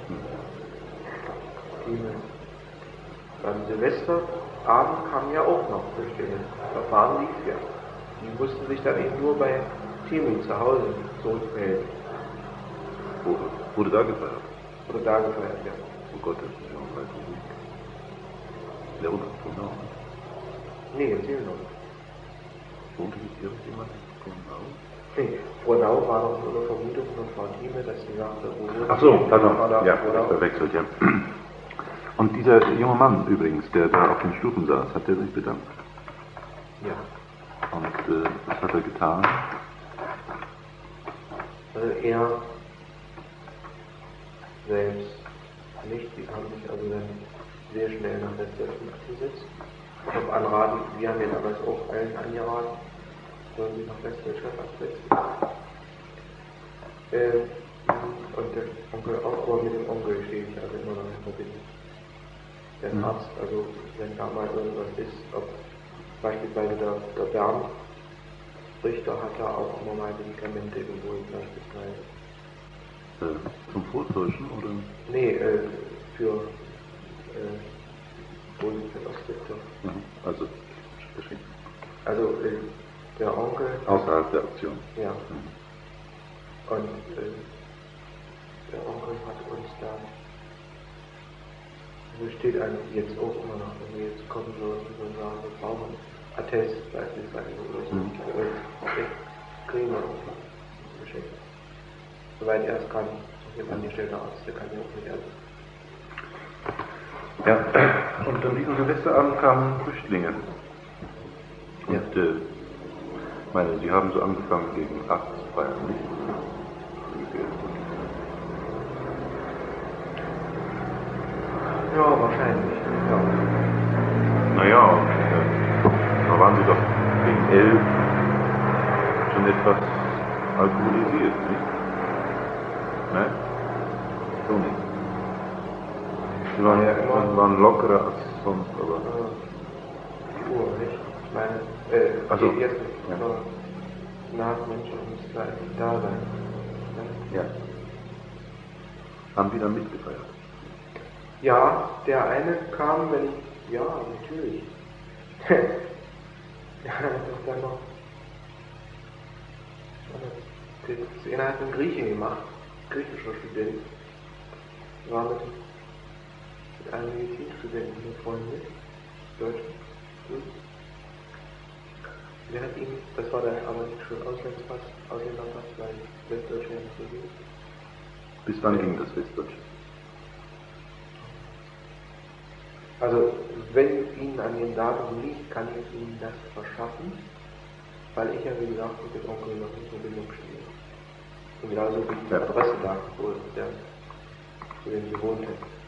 Beim Silvesterabend kam ja auch noch durch den Verfahren lief ja. Die mussten sich dann eben nur bei Timmy zu Hause zurückmelden. Wurde da gefeiert? Wurde da gefeiert, ja. Oh Gott, das ist ja auch weit Musik. Der Unabgrund auch. Nee, in Zehlendorf. Wohnte nicht irgendjemand in Frohnau? Nee, Frohnau war doch so eine Vermutung von Frau Thieme, dass sie sagte, ach so, pardon, ja, verwechselt, ja. Und dieser junge Mann übrigens, der da auf den Stufen saß, hat der sich bedankt? Ja. Und was hat er getan? Also er selbst nicht. Die haben sich also dann sehr schnell nach Westdeutschland abgesetzt. Ich habe anraten, wir haben ja damals auch allen angeraten, sollen sie nach Westdeutschland absetzen. Und der Onkel auch, aber mit dem Onkel stehe ich also immer noch in Verbindung. Der Arzt, also wenn da mal irgendwas ist, ob beispielsweise der Bernd Richter hat da auch immer mal Medikamente geholt, beispielsweise. Zum Vortäuschen oder? Nee, für Ostsektor. Also geschenkt. Also der Onkel. Außerhalb der Aktion. Ja. Und der Onkel hat uns da, also steht eigentlich jetzt auch immer noch, wenn wir jetzt kommen würden und sagen, wir brauchen Attest beispielsweise oder so. Kriegen wir auch geschenkt. Soweit er es kann. Hier angestellter Arzt, der kann ja auch nicht alles. Ja, und am diesem Silvesterabend kamen Flüchtlinge. Und meine, sie haben so angefangen gegen 8 zu feiern, nicht? Ja, wahrscheinlich. Ja. Naja, da waren sie doch gegen 11 schon etwas alkoholisiert, nicht? Nein? So nicht. Sie waren lockerer als sonst, aber... Die Uhr, nicht? Ich meine, also, jetzt ja. nach Menschen muss gleich da sein. Ja. Haben die dann mitgefeiert? Ja, der eine kam, wenn ich... Ja, natürlich. Ja, das ist dann noch... Das innerhalb von Griechen gemacht. Griechischer Student. War mit einem Medizinstudenten befreundet. Deutschen. Der hat ihm, das war dann aber nicht schon Ausländerpass, weil Westdeutschland nicht so geht. Bis wann ging das Westdeutsche? Also, wenn Ihnen an dem Datum liegt, kann ich Ihnen das verschaffen, weil ich ja, wie gesagt, mit dem Onkel noch in Verbindung stehe. Und genauso wie die Adresse da, wo den sie wohnte.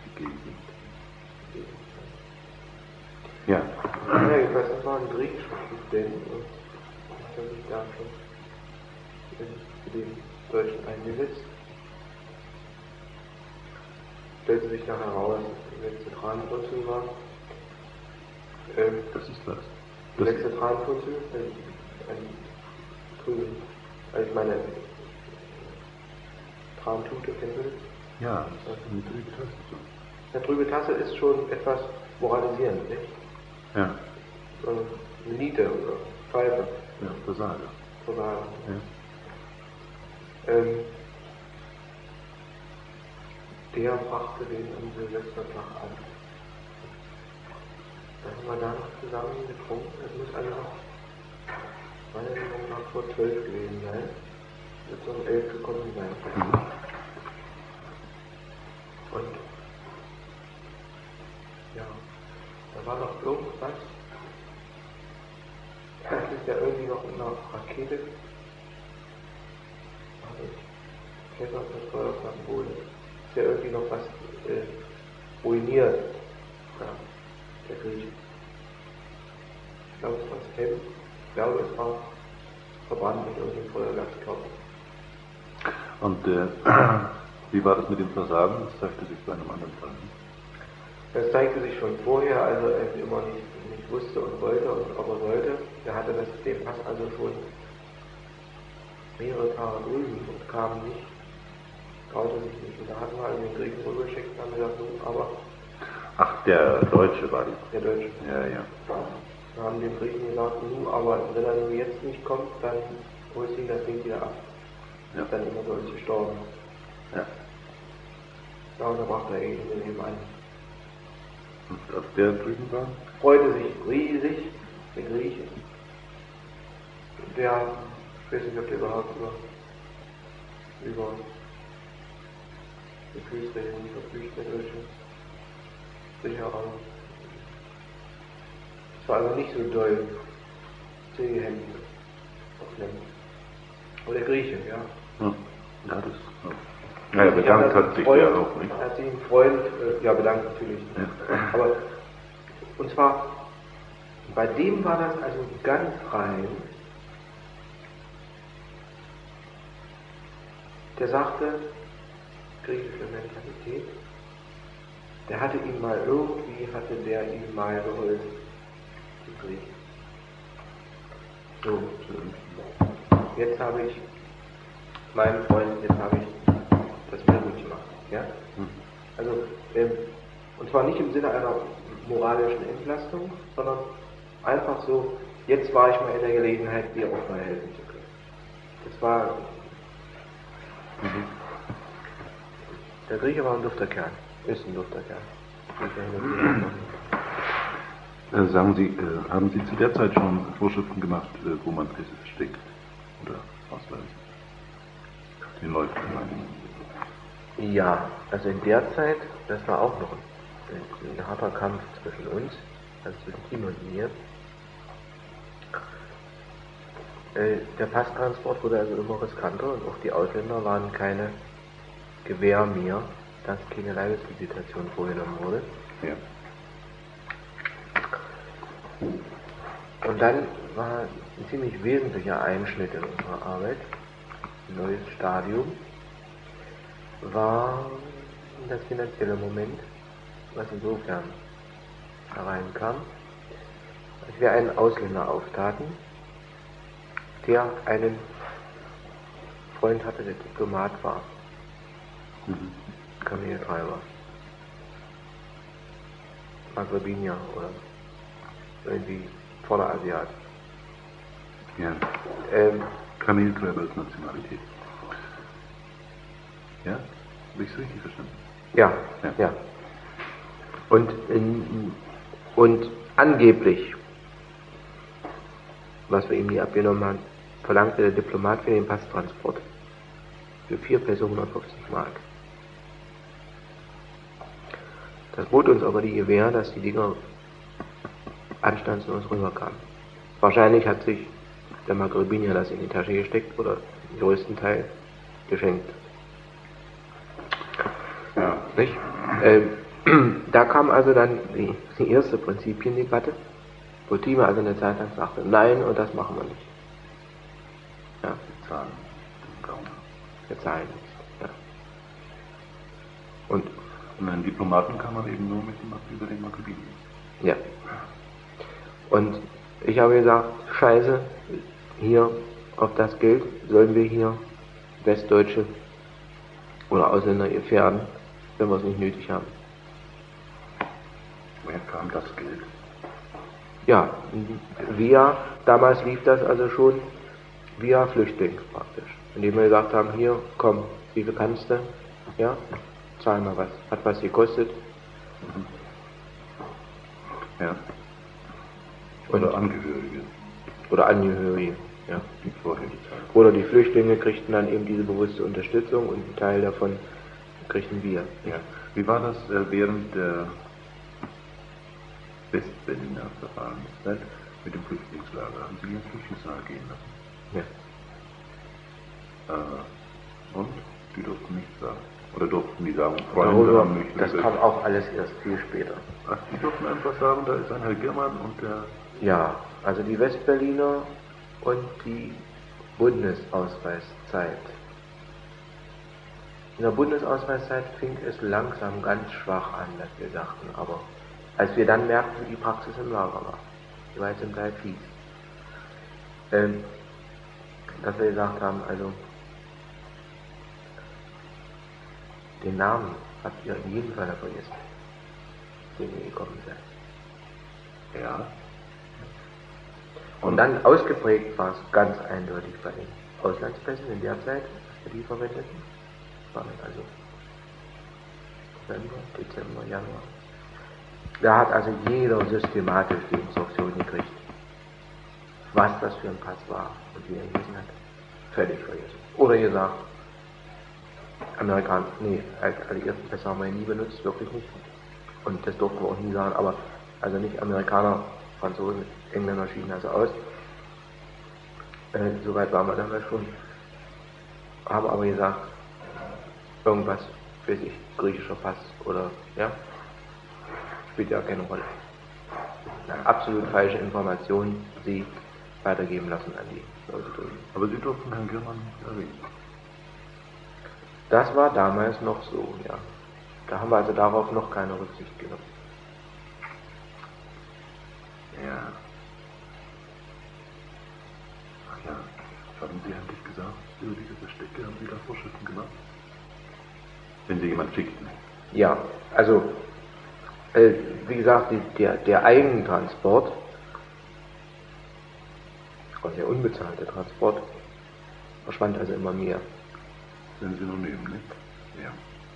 Ja. Ja, ich weiß, das war ein griechischer Student und hat sich da schon in den Deutschen eingesetzt. Stellte sich nachher heraus, dass die letzte Tranenwurzel war. Das ist was? Die letzte Tranenwurzel, ein grün, also ich meine, Trantute, kennst du das? Ja, das ist eine trübe Tasse. Eine trübe Tasse ist schon etwas moralisierend, nicht? Ja. So eine Niete oder Pfeife. Ja, Versage. Versage. Ja. Der brachte den am Silvestertag an. Da haben wir da noch zusammen getrunken. Das muss also noch, meiner Meinung nach, vor 12 gewesen sein. Wird so um 11 gekommen sein. Und ja, da war noch irgendwas. Das ist ja irgendwie noch in einer Rakete. Also ich kenne auch das Steuersymbol. Ist ja irgendwie noch was ruiniert. Ja, der Grieche. Ich glaube, es war das Hemd. Ich glaube, es war verbrannt mit irgendeinem Feuerwerkskörper. Und wie war das mit dem Versagen? Das zeigte sich bei einem anderen Fall. Das zeigte sich schon vorher, also er immer nicht wusste und wollte und ob er wollte. Er hatte den Pass also schon mehrere Tage drüben und kam nicht, traute sich nicht. Und da hatten wir also den Griechen rübergeschickt und haben gesagt, aber... Ach, der Deutsche war die. Der Deutsche. Ja, ja. Wir haben dem Griechen gesagt, aber wenn er nur jetzt nicht kommt, dann holst du ihn das Ding wieder ab. Ja. Ist dann immer bei uns gestorben. Ja. Ja, und da brachte er ihn eben an. Und als der drüben war? Freute sich riesig, der Grieche. Der, ich weiß nicht, ob der überhaupt über die Gefühlsregeln nicht verfügt, der Deutsche. Sicher, aber es war also nicht so doll. Die Hände aufnehmen. Aber der Grieche, ja. Ja, das. Ja. Naja, bedankt hat sich der auch nicht. Hat sich ein Freund, ja, bedankt natürlich. Ja. Aber, und zwar, bei dem war das also ganz rein. Der sagte, griechische Mentalität, der hatte ihm mal irgendwie, hatte der ihm mal geholfen. Die Griechen. So, jetzt habe ich meinem Freund, jetzt habe ich das wieder gut gemacht. Ja? Also, und zwar nicht im Sinne einer moralischen Entlastung, sondern einfach so, jetzt war ich mal in der Gelegenheit, dir auch mal helfen zu können. Das war. Der Grieche war ein dufter Kerl, ist ein dufter Kerl. Sagen Sie, haben Sie zu der Zeit schon Vorschriften gemacht, wo man Pässe versteckt oder ausweist? Den Leuten meinen. Ja, also in der Zeit, das war auch noch ein harter Kampf zwischen uns, also zwischen Timo und mir. Der Passtransport wurde also immer riskanter und auch die Ausländer waren keine Gewähr mehr, dass keine Leibesvisitation vorgenommen wurde. Ja. Und dann war ein ziemlich wesentlicher Einschnitt in unserer Arbeit, ein neues Stadium, war das finanzielle Moment, was insofern hereinkam, als wir einen Ausländer auftaten, der einen Freund hatte, der Diplomat war, Kameltreiber, Maghrebinier oder irgendwie Vorderasiat. Ja. Kameltreiber als Nationalität. Ja? Habe ich es richtig verstanden? Ja, ja. Und angeblich, was wir ihm nie abgenommen haben, verlangte der Diplomat für den Passtransport für 4 Pässe 150 Mark. Das bot uns aber die Gewähr, dass die Dinger anstandslos rüberkamen. Wahrscheinlich hat sich der Maghrebinier das in die Tasche gesteckt oder den größten Teil geschenkt. Ja. Nicht? Da kam also dann die erste Prinzipiendebatte, wo Thieme also eine Zeit lang sagte, nein, und das machen wir nicht. Ja. Wir zahlen kaum. Wir zahlen nicht. Ja. Und einen Diplomaten kann man eben nur über den Maghrebinen. ja. Und ich habe gesagt, scheiße, hier auf das Geld sollen wir hier Westdeutsche oder Ausländer gefährden, wenn wir es nicht nötig haben. Woher kam das Geld? Ja, damals lief das also schon via Flüchtling praktisch. Indem wir gesagt haben, hier, komm, wie viel kannst du? Ja, zahl mal was. Hat was gekostet. Ja. Oder Angehörige. Oder Angehörige, ja. Die vorher gezahlt. Oder die Flüchtlinge kriegten dann eben diese bewusste Unterstützung und einen Teil davon kriegten wir. Ja. Wie war das während der Westberliner Verfahrenszeit mit dem Flüchtlingslager? Haben Sie in den Flüchtlingslager gehen lassen? Ja. Und? Die durften nichts sagen? Oder durften die sagen, Freunde haben mich... Das kam auch alles erst viel später. Ach, die durften einfach sagen, da ist ein Herr Girmann und der... Ja, also die Westberliner und die Bundesausweiszeit. In der Bundesausweiszeit fing es langsam ganz schwach an, dass wir sagten, aber als wir dann merkten, wie die Praxis im Lager war, die war jetzt im Teil fies, dass wir gesagt haben, also den Namen habt ihr in jedem Fall vergessen, den ihr gekommen seid. Ja. Und dann ausgeprägt war es ganz eindeutig bei den Auslandspässen in der Zeit, als wir die verwendeten. Waren also November, Dezember, Januar. Da hat also jeder systematisch die Instruktion gekriegt, was das für ein Pass war und wie er gelesen hat. Völlig vergessen. Oder gesagt, Amerikaner, nee, die ersten Pässe haben wir nie benutzt, wirklich nicht. Und das durften wir auch nie sagen, aber also nicht Amerikaner, Franzosen, Engländer schieden also aus. Soweit waren wir damals schon. Haben aber gesagt, irgendwas, weiß ich, griechischer Pass oder, ja, spielt ja keine Rolle. Eine absolut falsche Information sie weitergeben lassen an die Leute drüben. Aber Sie durften Herrn Giermann nicht erwähnen. Das war damals noch so, ja. Da haben wir also darauf noch keine Rücksicht genommen. Ja. Ach ja, was haben Sie eigentlich gesagt über diese Verstecke? Haben Sie da Vorschriften gemacht? Wenn Sie jemanden schickten. Ja, also, wie gesagt, der Eigentransport, und der unbezahlte Transport, verschwand also immer mehr. Das sind Synonym, nicht? Ja.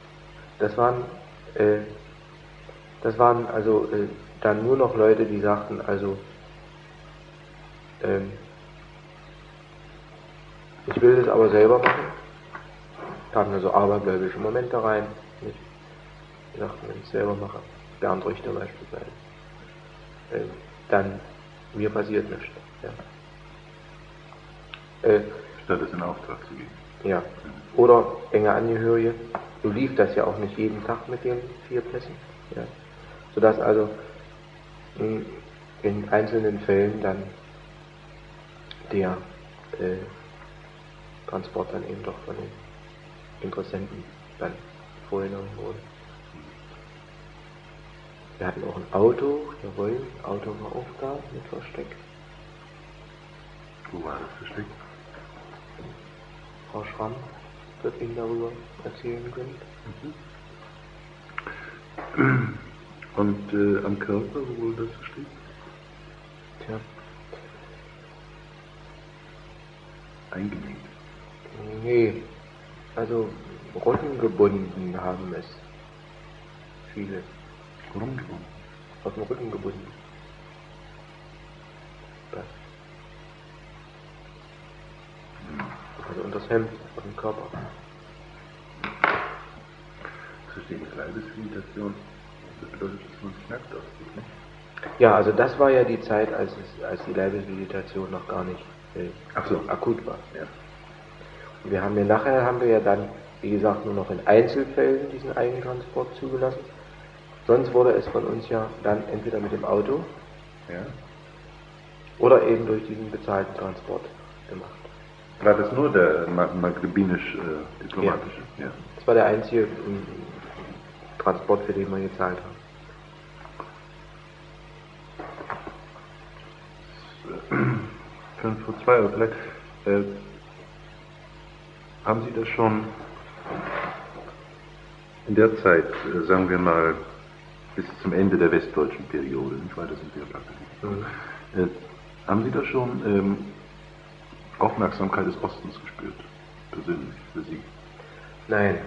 Das waren also dann nur noch Leute, die sagten, also, ich will das aber selber machen. Kamen also abergläubische Momente rein. Nicht? Die sagten, wenn ich es selber mache, Bernd Richter beispielsweise, dann mir passiert nichts. Ja. Statt es in Auftrag zu geben. Ja. Oder enge Angehörige. So lief das ja auch nicht jeden Tag mit den 4 Pässen. Ja. Sodass also in einzelnen Fällen dann der Transport dann eben doch von den Interessenten dann vorgenommen wurde. Wir hatten auch ein Auto, jawohl, ein Auto war auch da mit Versteck. Wo war das versteckt? Frau Schramm wird Ihnen darüber erzählen können. Und am Körper, wo wurde das versteckt? Tja. Eingenäht. Nee, also Rücken gebunden haben es viele. Warum gebunden? Auf den Rücken gebunden. Das. Also unter das Hemd, auf dem Körper. Das verstehe ich, Leibesvegetation. Das bedeutet, dass man sich nackt auszieht, nicht? Ja, also das war ja die Zeit, als die Leibesvegetation noch gar nicht so. akut war. Ja. Und nachher haben wir ja dann, wie gesagt, nur noch in Einzelfällen diesen Eigentransport zugelassen. Sonst wurde es von uns ja dann entweder mit dem Auto Ja. oder eben durch diesen bezahlten Transport gemacht. War das nur der magrebinisch-diplomatische? Ja. Das war der einzige Transport, für den wir gezahlt haben. 5 vor 2, aber vielleicht haben Sie das schon in der Zeit, sagen wir mal, bis zum Ende der westdeutschen Periode, nicht weiter sind wir ja haben Sie da schon Aufmerksamkeit des Ostens gespürt, persönlich, für Sie? Nein.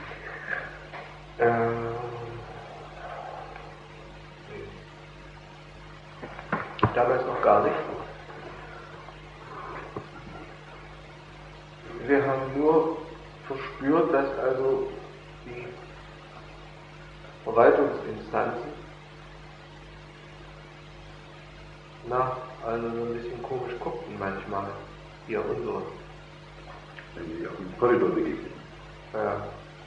Damals noch gar nicht. Wir haben nur verspürt, dass also die Verwaltungsinstanzen also so ein bisschen komisch guckten manchmal, hier unsere. Wenn Sie auf dem Korridor begegnen. Ja.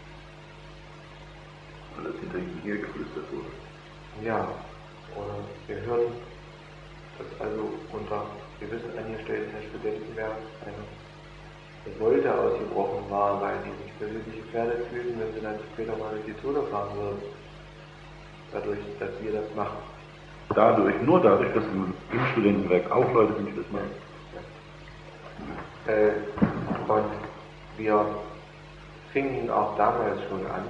Und das hinter Ihnen hier geflüstert wurde. Ja, oder wir hörten, dass also unter gewissen Angestellten der Studentenwerk eine Revolte ausgebrochen war, weil die sich persönlich gefährdet fühlten, wenn sie dann später mal durch die Zone fahren würden. Dadurch, dass wir das machen. Nur dadurch, dass im Studentenwerk auch Leute sind, die das machen. Und wir fingen auch damals schon an.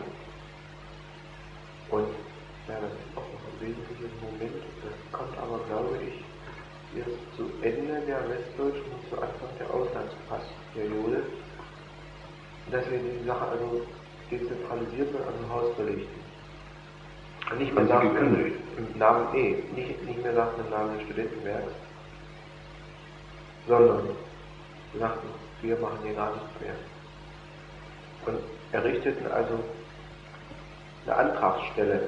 Und ja, das ist auch noch ein wesentlicher Moment. Das kommt aber, glaube ich, erst zu Ende der westdeutschen und zu Anfang der Auslandspassperiode, dass wir die Sache also dezentralisiert und an dem Haus berichten. Und nicht mehr sagen im Namen, nicht mehr sagen im Namen des Studentenwerks, sondern wir sagten, wir machen hier gar nichts mehr. Und errichteten also eine Antragsstelle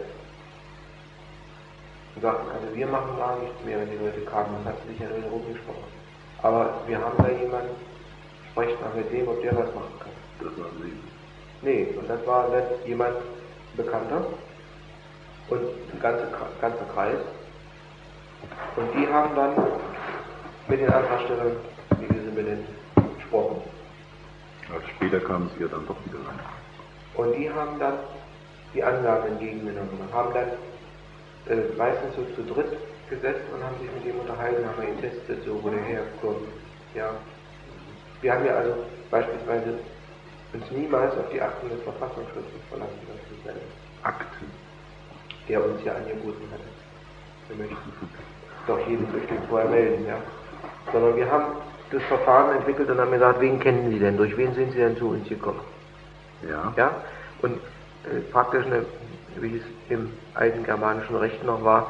und sagten, also wir machen gar nichts mehr, wenn die Leute kamen. Das hat sich ja nur rumgesprochen. Aber wir haben da jemanden, sprecht mal mit dem, ob der was machen kann. Das waren Sie. Nee, und das war dann jemand Bekannter und der ganze Kreis. Und die haben dann mit den Antragstellern, wie wir sie benennen, gesprochen. Aber später kamen sie ja dann doch wieder rein. Und die haben dann die Angaben entgegengenommen und haben dann meistens so zu dritt gesessen und haben sich mit ihm unterhalten, haben ihn getestet, so wo der herkommt. Ja. Wir haben ja also beispielsweise uns niemals auf die Akten des Verfassungsschutzes verlassen, Akten? der uns ja angeboten hatte. Wir möchten doch jeden Flüchtling vorher melden, ja. Sondern wir haben das Verfahren entwickelt und haben gesagt, wen kennen Sie denn, durch wen sind Sie denn zu uns gekommen? Ja. Ja? Und praktisch, wie es im alten germanischen Recht noch war,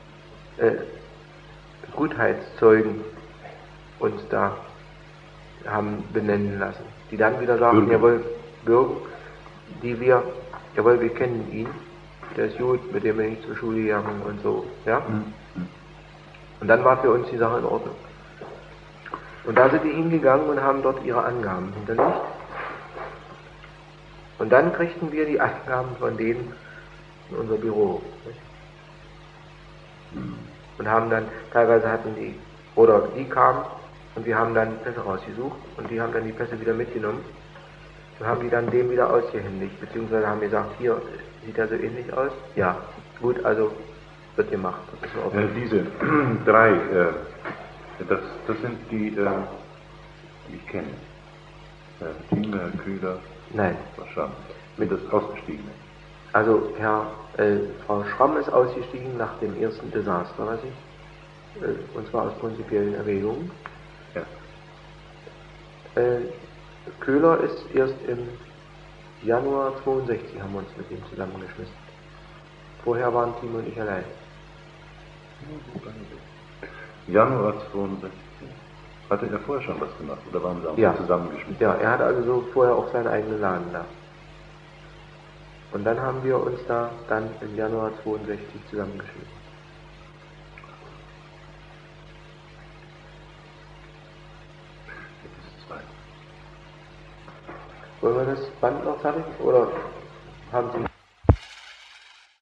Gutheitszeugen uns da haben benennen lassen, die dann wieder sagten, jawohl, Bürger, jawohl, wir kennen ihn, der ist gut, mit dem bin ich zur Schule gegangen und so, ja. Und dann war für uns die Sache in Ordnung. Und da sind die hingegangen und haben dort ihre Angaben hinterlegt. Und dann kriegten wir die Angaben von denen in unser Büro. Nicht? Und haben dann, teilweise hatten die, oder die kamen und wir haben dann Pässe rausgesucht und die haben dann die Pässe wieder mitgenommen und haben die dann dem wieder ausgehändigt, beziehungsweise haben gesagt, hier, sieht er so ähnlich aus? Ja, gut, also wird gemacht. Das ist diese drei, das sind die, die ich kenne. Thieme, Köhler, Nein. Schramm. Mit das Ausgestiegene. Also Frau Schramm ist ausgestiegen nach dem ersten Desaster, weiß ich, und zwar aus prinzipiellen Erwägungen. Ja. Köhler ist erst im Januar 62 haben wir uns mit ihm zusammengeschmissen. Vorher waren Thieme und ich allein. Januar 62. Hatte er vorher schon was gemacht oder waren sie auch zusammengeschmissen? Ja, er hatte also so vorher auch seinen eigenen Laden da. Und dann haben wir uns da dann im Januar 62 zusammengeschmissen. Wollen wir das Band noch fertig oder haben Sie